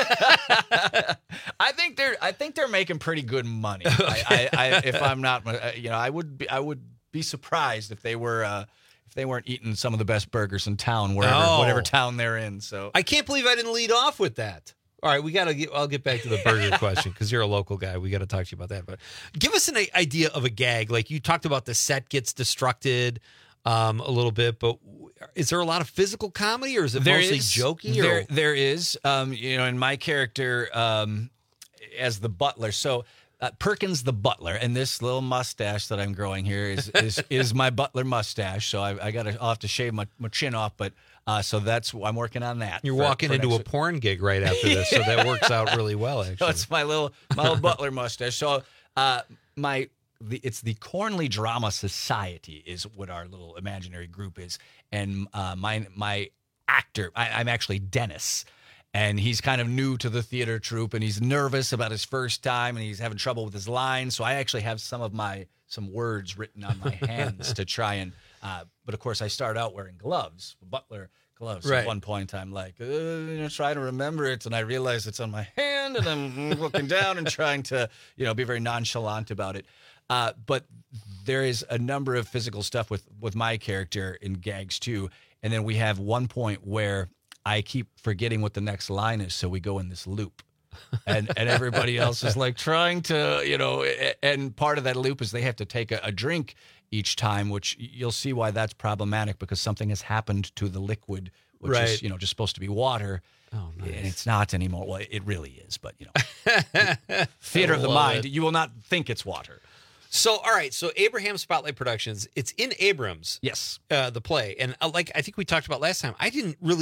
I think they're making pretty good money. If I'm not, I would be surprised if they weren't eating some of the best burgers in town, whatever town they're in. So I can't believe I didn't lead off with that. All right, I'll get back to the burger question because you're a local guy. We got to talk to you about that. But give us an idea of a gag. Like you talked about, the set gets destructed a little bit, but is there a lot of physical comedy, or is it mostly jokey? There is. In my character as the butler. So Perkins the butler, and this little mustache that I'm growing here is my butler mustache. So I'll have to shave my chin off, but. So I'm working on that. You're walking into a porn gig right after this, so that works out really well, actually. So it's my little butler mustache. So it's the Cornley Drama Society is what our little imaginary group is, and my actor, I'm actually Dennis, and he's kind of new to the theater troupe, and he's nervous about his first time, and he's having trouble with his lines. So I actually have some words written on my hands to try and. But of course, I start out wearing gloves, butler gloves. Right. At one point, I'm like, trying to remember it, and I realize it's on my hand, and I'm looking down and trying to, be very nonchalant about it. But there is a number of physical stuff with my character in gags too, and then we have one point where I keep forgetting what the next line is, so we go in this loop. and everybody else is like trying to, and part of that loop is they have to take a drink each time, which you'll see why that's problematic, because something has happened to the liquid, which is, just supposed to be water. Oh, nice. And it's not anymore. Well, it really is, but, theater of the mind, you will not think it's water. So, all right. So Abraham Spotlight Productions, it's in Abrams. Yes. The play. And I think we talked about last time, I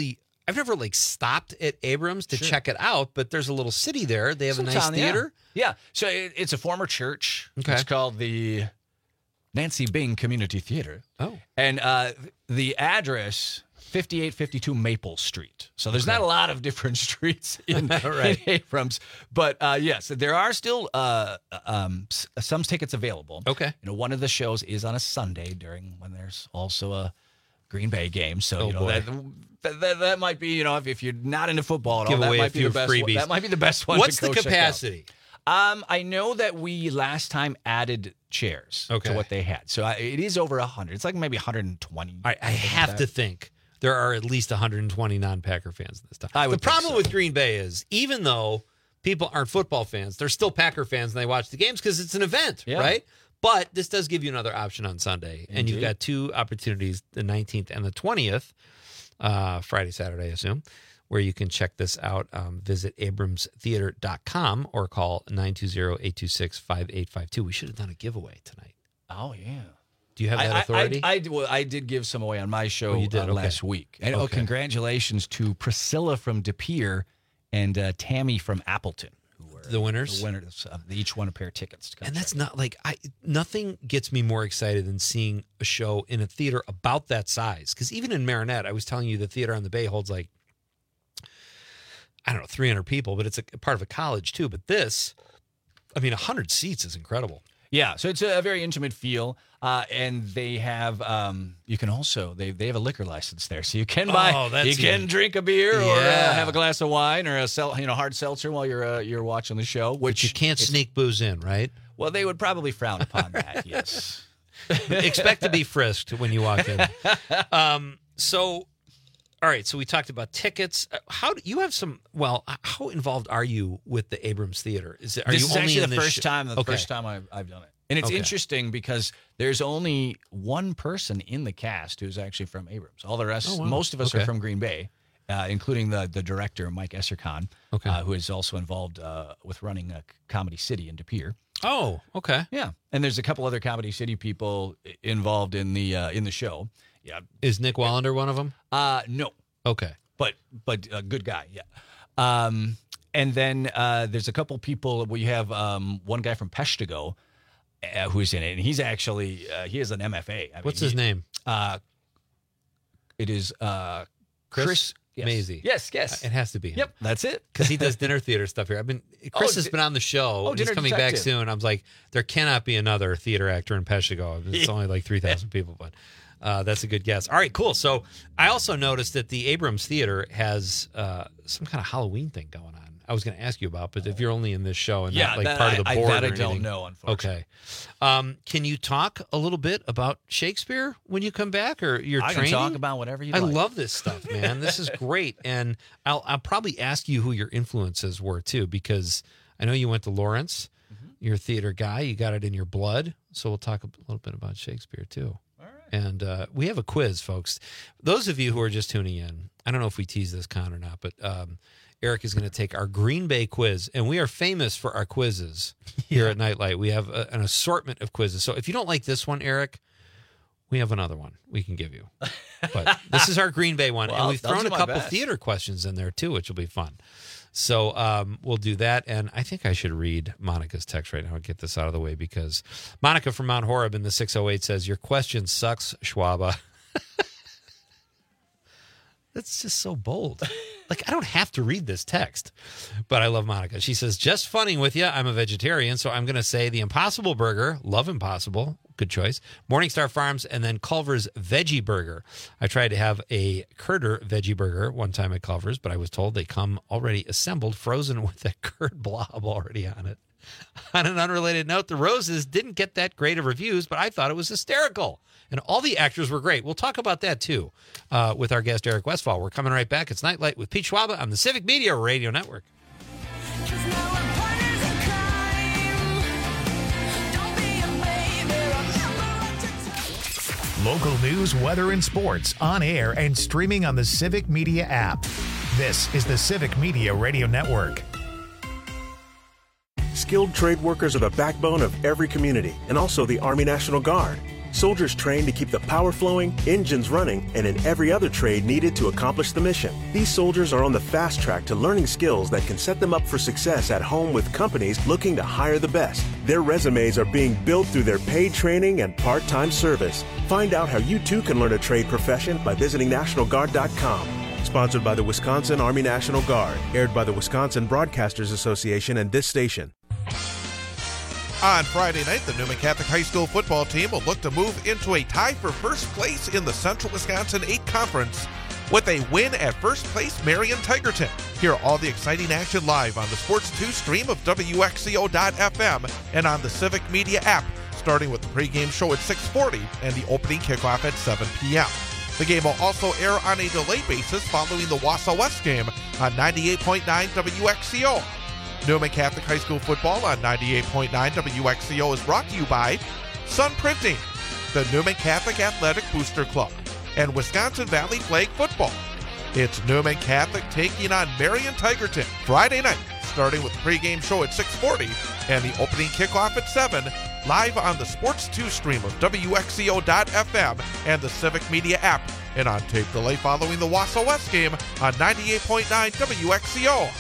I've never like stopped at Abrams to check it out, but there's a little city there. They have a nice theater. Yeah. So it's a former church. Okay. It's called the Nancy Bing Community Theater. Oh. And the address, 5852 Maple Street. So there's not a lot of different streets in Abrams. But yes, there are still some tickets available. Okay. One of the shows is on a Sunday when there's also a Green Bay game. So that might be, if you're not into football at all, that might be the best one. That might be the best one. What's to go the capacity? I know that we last time added chairs to what they had. So it is over 100. It's like maybe 120. I have to think there are at least 120 non-Packer fans this time. The problem with Green Bay is, even though people aren't football fans, they're still Packer fans and they watch the games because it's an event, right? But this does give you another option on Sunday. And you've got two opportunities, the 19th and the 20th, Friday, Saturday, I assume, where you can check this out. Visit abramstheater.com or call 920-826-5852. We should have done a giveaway tonight. Oh, yeah. Do you have that authority? I did give some away on my show last week. And congratulations to Priscilla from De Pere and Tammy from Appleton. The winners? The winners of each won a pair of tickets. And that's not like, nothing gets me more excited than seeing a show in a theater about that size. Because even in Marinette, I was telling you the theater on the Bay holds 300 people, but it's a part of a college too. But this, 100 seats is incredible. Yeah, so it's a very intimate feel, and they have you can also they have a liquor license there, so you can drink a beer or have a glass of wine or a hard seltzer while you're watching the show. Which but you can't sneak booze in, right? Well, they would probably frown upon that. Yes, expect to be frisked when you walk in. All right, so we talked about tickets. How involved are you with the Abrams Theater? This is actually the first time I've done it. And it's interesting because there's only one person in the cast who's actually from Abrams. All the rest, most of us are from Green Bay, including the director, Mike Essercon, who is also involved with running Comedy City in De Pere. Oh, okay. Yeah, and there's a couple other Comedy City people involved in the show. Yeah, is Nick Wallander one of them? No. Okay, but a good guy. Yeah. And then there's a couple people. We have one guy from Peshtigo who's in it, and he's actually he is an MFA. What's his name? It is Chris Mazey. Yes. It has to be him. Yep, that's it. Because he does dinner theater stuff here. Chris has been on the show. He's coming back soon. I was like, there cannot be another theater actor in Peshtigo. It's only like 3,000 people, but. That's a good guess. All right, cool. So I also noticed that the Abrams Theater has some kind of Halloween thing going on. I was going to ask you about, but if you're only in this show and not part of the board I don't know, unfortunately. Okay. Can you talk a little bit about Shakespeare when you come back, or your training? I can talk about whatever you like. I love this stuff, man. This is great. And I'll probably ask you who your influences were, too, because I know you went to Lawrence. Mm-hmm. You're a theater guy. You got it in your blood. So we'll talk a little bit about Shakespeare, too. And we have a quiz, folks. Those of you who are just tuning in, I don't know if we tease this, Con, or not, but Eric is going to take our Green Bay quiz, and we are famous for our quizzes here at Nightlight. We have an assortment of quizzes. So if you don't like this one, Eric, we have another one we can give you. But this is our Green Bay one, and we've thrown a couple theater questions in there, too, which will be fun. So we'll do that, and I think I should read Monica's text right now and get this out of the way, because Monica from Mount Horeb in the 608 says, your question sucks, Schwaba. That's just so bold. Like, I don't have to read this text, but I love Monica. She says, just funning with you. I'm a vegetarian, so I'm going to say the Impossible Burger. Love Impossible. Good choice. Morningstar Farms, and then Culver's Veggie Burger. I tried to have a Curder Veggie Burger one time at Culver's, but I was told they come already assembled, frozen with a curd blob already on it. On an unrelated note, The Roses didn't get that great of reviews, but I thought it was hysterical. And all the actors were great. We'll talk about that, too, with our guest, Eric Westfall. We're coming right back. It's Nightlight with Pete Schwaba on the Civic Media Radio Network. Local news, weather, and sports on air and streaming on the Civic Media app. This is the Civic Media Radio Network. Skilled trade workers are the backbone of every community, and also the Army National Guard. Soldiers train to keep the power flowing, engines running, and in every other trade needed to accomplish the mission. These soldiers are on the fast track to learning skills that can set them up for success at home with companies looking to hire the best. Their resumes are being built through their paid training and part-time service. Find out how you too can learn a trade profession by visiting NationalGuard.com. Sponsored by the Wisconsin Army National Guard. Aired by the Wisconsin Broadcasters Association and this station. On Friday night, the Newman Catholic High School football team will look to move into a tie for first place in the Central Wisconsin 8 Conference with a win at first place Marion Tigerton. Hear all the exciting action live on the Sports 2 stream of WXCO.FM and on the Civic Media app, starting with the pregame show at 6:40 and the opening kickoff at 7 p.m. The game will also air on a delay basis following the Wausau West game on 98.9 WXCO. Newman Catholic High School football on 98.9 WXCO is brought to you by Sun Printing, the Newman Catholic Athletic Booster Club, and Wisconsin Valley Flag Football. It's Newman Catholic taking on Marion Tigerton Friday night, starting with the pregame show at 6:40 and the opening kickoff at 7, live on the Sports 2 stream of WXCO.FM and the Civic Media app, and on tape delay following the Wausau West game on 98.9 WXCO.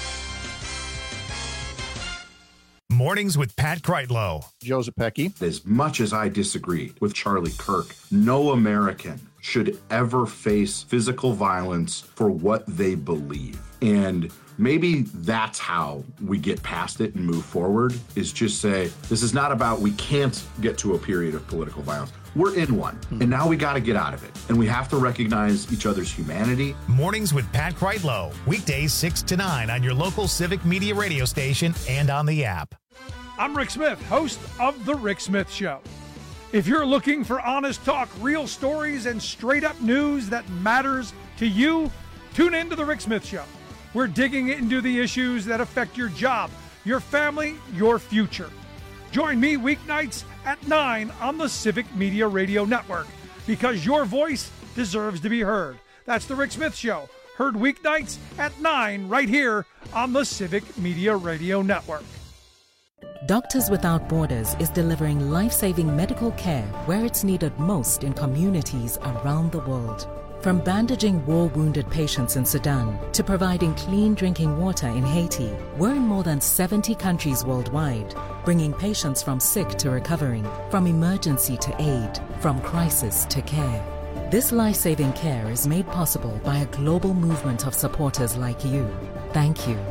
Mornings with Pat Kreitlow. Joe Zepecki. As much as I disagree with Charlie Kirk, no American should ever face physical violence for what they believe. And maybe that's how we get past it and move forward, is just say, this is not about we can't get to a period of political violence. We're in one, and now we got to get out of it. And we have to recognize each other's humanity. Mornings with Pat Kreitlow. Weekdays 6 to 9 on your local Civic Media radio station and on the app. I'm Rick Smith, host of The Rick Smith Show. If you're looking for honest talk, real stories, and straight-up news that matters to you, tune in to The Rick Smith Show. We're digging into the issues that affect your job, your family, your future. Join me weeknights at 9 on the Civic Media Radio Network, because your voice deserves to be heard. That's The Rick Smith Show, heard weeknights at 9 right here on the Civic Media Radio Network. Doctors Without Borders is delivering life-saving medical care where it's needed most in communities around the world. From bandaging war-wounded patients in Sudan to providing clean drinking water in Haiti, we're in more than 70 countries worldwide, bringing patients from sick to recovering, from emergency to aid, from crisis to care. This life-saving care is made possible by a global movement of supporters like you. Thank you.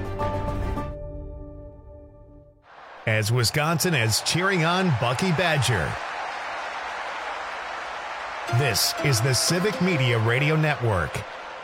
As Wisconsin is cheering on Bucky Badger. This is the Civic Media Radio Network.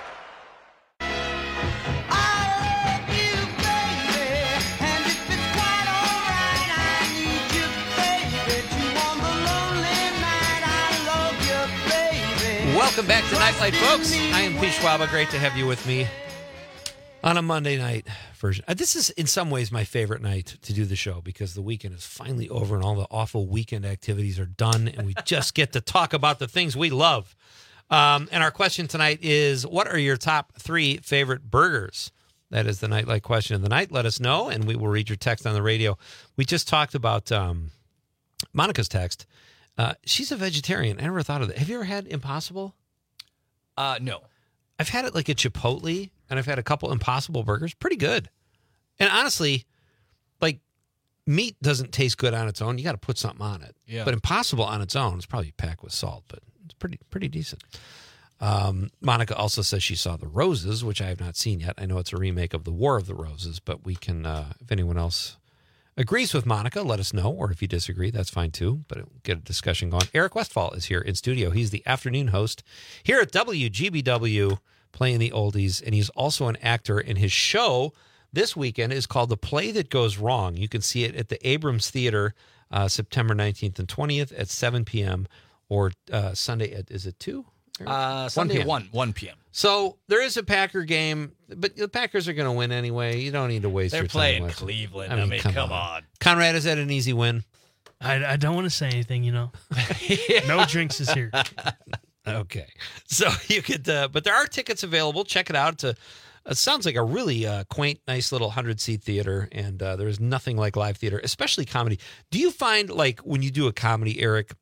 Welcome back to Nightlight, folks. I am Pete Schwaba. Great to have you with me on a Monday night version. This is, in some ways, my favorite night to do the show because the weekend is finally over and all the awful weekend activities are done, and we just get to talk about the things we love. And our question tonight is, what are your top 3 favorite burgers? That is the Nightlight question of the night. Let us know, and we will read your text on the radio. We just talked about Monica's text. She's a vegetarian. I never thought of that. Have you ever had Impossible? No. I've had it like at Chipotle, and I've had a couple Impossible burgers. Pretty good. And honestly, like, meat doesn't taste good on its own. You got to put something on it. Yeah. But Impossible on its own is probably packed with salt, but it's pretty decent. Monica also says she saw The Roses, which I have not seen yet. I know it's a remake of The War of the Roses, but we can, if anyone else agrees with Monica, let us know. Or if you disagree, that's fine too, but it'll get a discussion going. Eric Westfall is here in studio. He's the afternoon host here at WGBW, playing the oldies, and he's also an actor. And his show this weekend is called The Play That Goes Wrong. You can see it at the Abrams Theater September 19th and 20th at 7 p.m. or Sunday at, is it 2? Sunday 1 p.m. So there is a Packer game, but the Packers are going to win anyway. You don't need to waste your time. They're playing Cleveland. I mean, come on. Conrad, is that an easy win? I don't want to say anything, you know. No drinks this year. Okay. So you could, but there are tickets available. Check it out. It sounds like a really quaint, nice little 100-seat theater, and there's nothing like live theater, especially comedy. Do you find, like, when you do a comedy, Eric,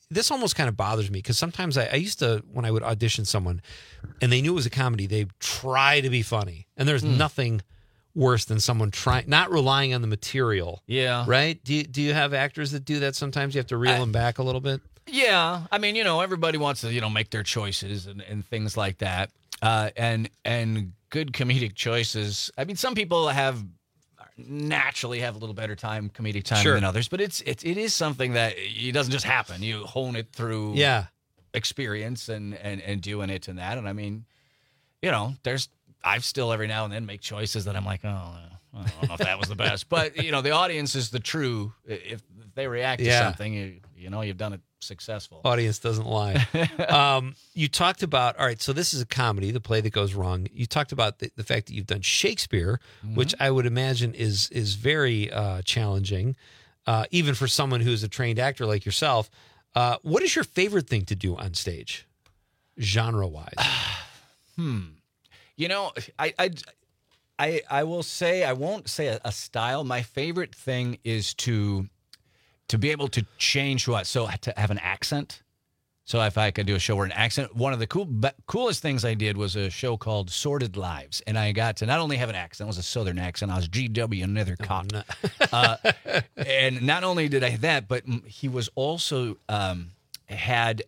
this almost kind of bothers me because sometimes I used to, when I would audition someone and they knew it was a comedy, they try to be funny. And there's nothing worse than someone not relying on the material. Yeah. Right? Do you have actors that do that sometimes? You have to reel them back a little bit? Yeah. I mean, everybody wants to, make their choices and things like that. And good comedic choices. I mean, some people naturally have a little better comedic time than others, but it is something that it doesn't just happen. You hone it through experience and doing it and that. And I mean, I've still every now and then make choices that I'm like, oh, I don't know if that was the best. But, the audience is the true. If they react to something, you've done it successful. Audience doesn't lie. You talked about, all right, so this is a comedy, the play that goes wrong. You talked about the fact that you've done Shakespeare, which I would imagine is very challenging, even for someone who's a trained actor like yourself. What is your favorite thing to do on stage, genre-wise? I will say, I won't say a style. My favorite thing is to be able to change so to have an accent. So if I could do a show where an accent, one of the coolest things I did was a show called Sordid Lives. And I got to not only have an accent, it was a Southern accent. I was GW, another cop. And not only did I have that, but he was also had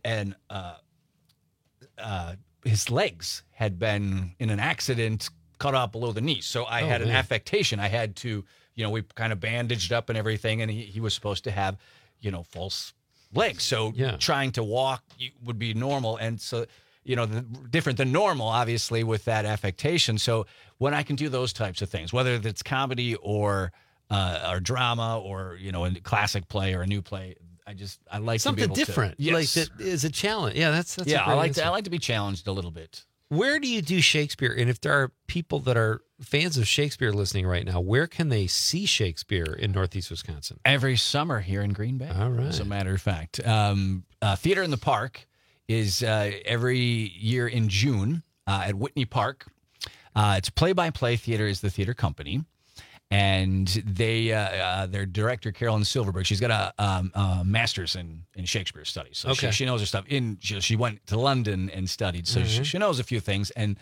his legs had been in an accident cut off below the knee. So I had an affectation. I had to, we kind of bandaged up and everything, and he was supposed to have, false legs. So trying to walk would be normal. And so, different than normal, obviously, with that affectation. So when I can do those types of things, whether it's comedy or drama or, a classic play or a new play, I like something to be able different. To, yes. Like that is a challenge. Yeah, that's I like to be challenged a little bit. Where do you do Shakespeare? And if there are people that are fans of Shakespeare listening right now, where can they see Shakespeare in Northeast Wisconsin? Every summer here in Green Bay. All right. As a matter of fact. Theater in the Park is every year in June at Whitney Park. It's Play-by-Play Theater is the theater company. And their director, Carolyn Silverberg, she's got a master's in Shakespeare studies. So she knows her stuff. She went to London and studied, so she knows a few things and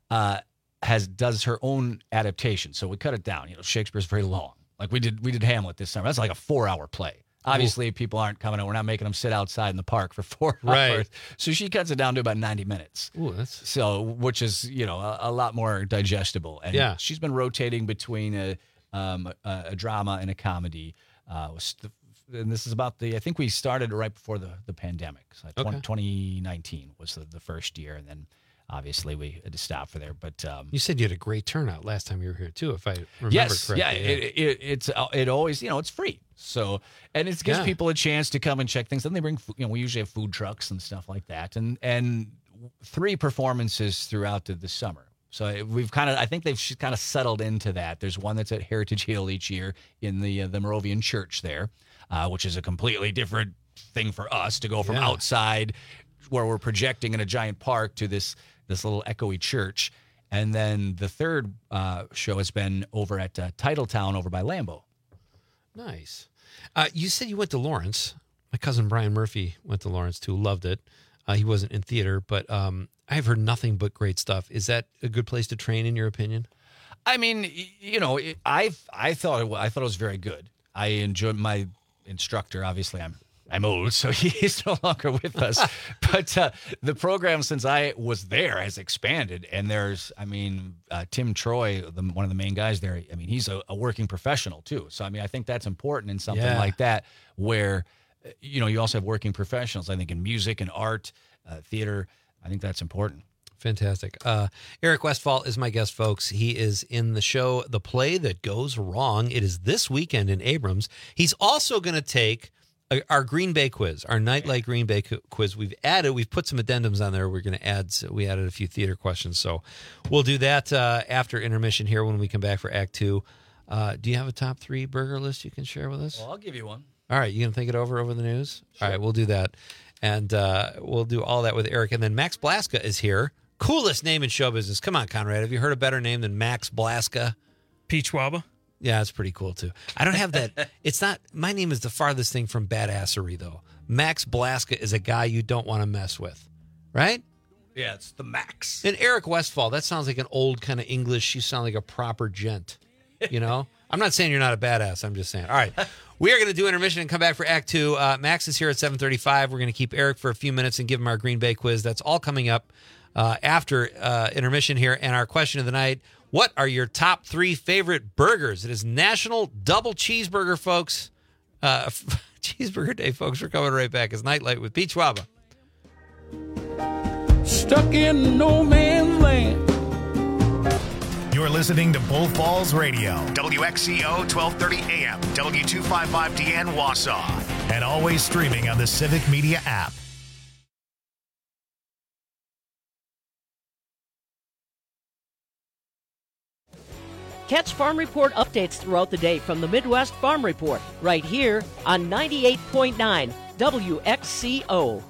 does her own adaptation. So we cut it down. Shakespeare's very long. Like we did Hamlet this summer. That's like a 4-hour play. Obviously, people aren't coming out. We're not making them sit outside in the park for 4 hours. So she cuts it down to about 90 minutes. Ooh, which is a lot more digestible. And she's been rotating between a drama and a comedy. And this is about I think we started right before the pandemic. So 2019 was the first year, and then obviously we had to stop for there. But you said you had a great turnout last time you were here too, if I remember correctly. Yeah, it always it's free. So and it gives people a chance to come and check things. Then they bring we usually have food trucks and stuff like that, and 3 performances throughout the summer. So we've I think she's kind of settled into that. There's one that's at Heritage Hill each year in the Moravian Church there, which is a completely different thing for us to go from outside where we're projecting in a giant park to this little echoey church. And then the third show has been over at Titletown over by Lambeau. Nice. You said you went to Lawrence. My cousin Brian Murphy went to Lawrence too, loved it. He wasn't in theater, but I've heard nothing but great stuff. Is that a good place to train, in your opinion? I mean, I thought it was very good. I enjoyed my instructor. Obviously, I'm old, so he's no longer with us. But the program, since I was there, has expanded. And there's, Tim Troy, one of the main guys there. I mean, he's a working professional too. So I think that's important in something like that, where you also have working professionals. I think in music and art, theater. I think that's important. Fantastic. Eric Westfall is my guest, folks. He is in the show, The Play That Goes Wrong. It is this weekend in Abrams. He's also going to take our Green Bay quiz, our Nightlight Green Bay quiz. We've put some addendums on there. We added a few theater questions. So we'll do that after intermission here when we come back for Act 2. Do you have a top 3 burger list you can share with us? Well, I'll give you one. All right. You going to think it over the news? Sure. All right. We'll do that. And we'll do all that with Eric. And then Max Blaska is here. Coolest name in show business. Come on, Conrad. Have you heard a better name than Max Blaska? Peach Waba. Yeah, it's pretty cool, too. I don't have that. It's not, my name is the farthest thing from badassery, though. Max Blaska is a guy you don't want to mess with, right? Yeah, it's the Max. And Eric Westfall, that sounds like an old kind of English. You sound like a proper gent, you know? I'm not saying you're not a badass. I'm just saying. All right. We are going to do intermission and come back for Act 2. Max is here at 7:35. We're going to keep Eric for a few minutes and give him our Green Bay quiz. That's all coming up after intermission here. And our question of the night, what are your top 3 favorite burgers? It is National Double Cheeseburger, folks. Cheeseburger Day, folks. We're coming right back. It's Nightlight with Pete Schwaba. Stuck in no man's land. You're listening to Bull Falls Radio, WXCO 1230 AM, W255DN Wausau, and always streaming on the Civic Media app. Catch Farm Report updates throughout the day from the Midwest Farm Report, right here on 98.9 WXCO.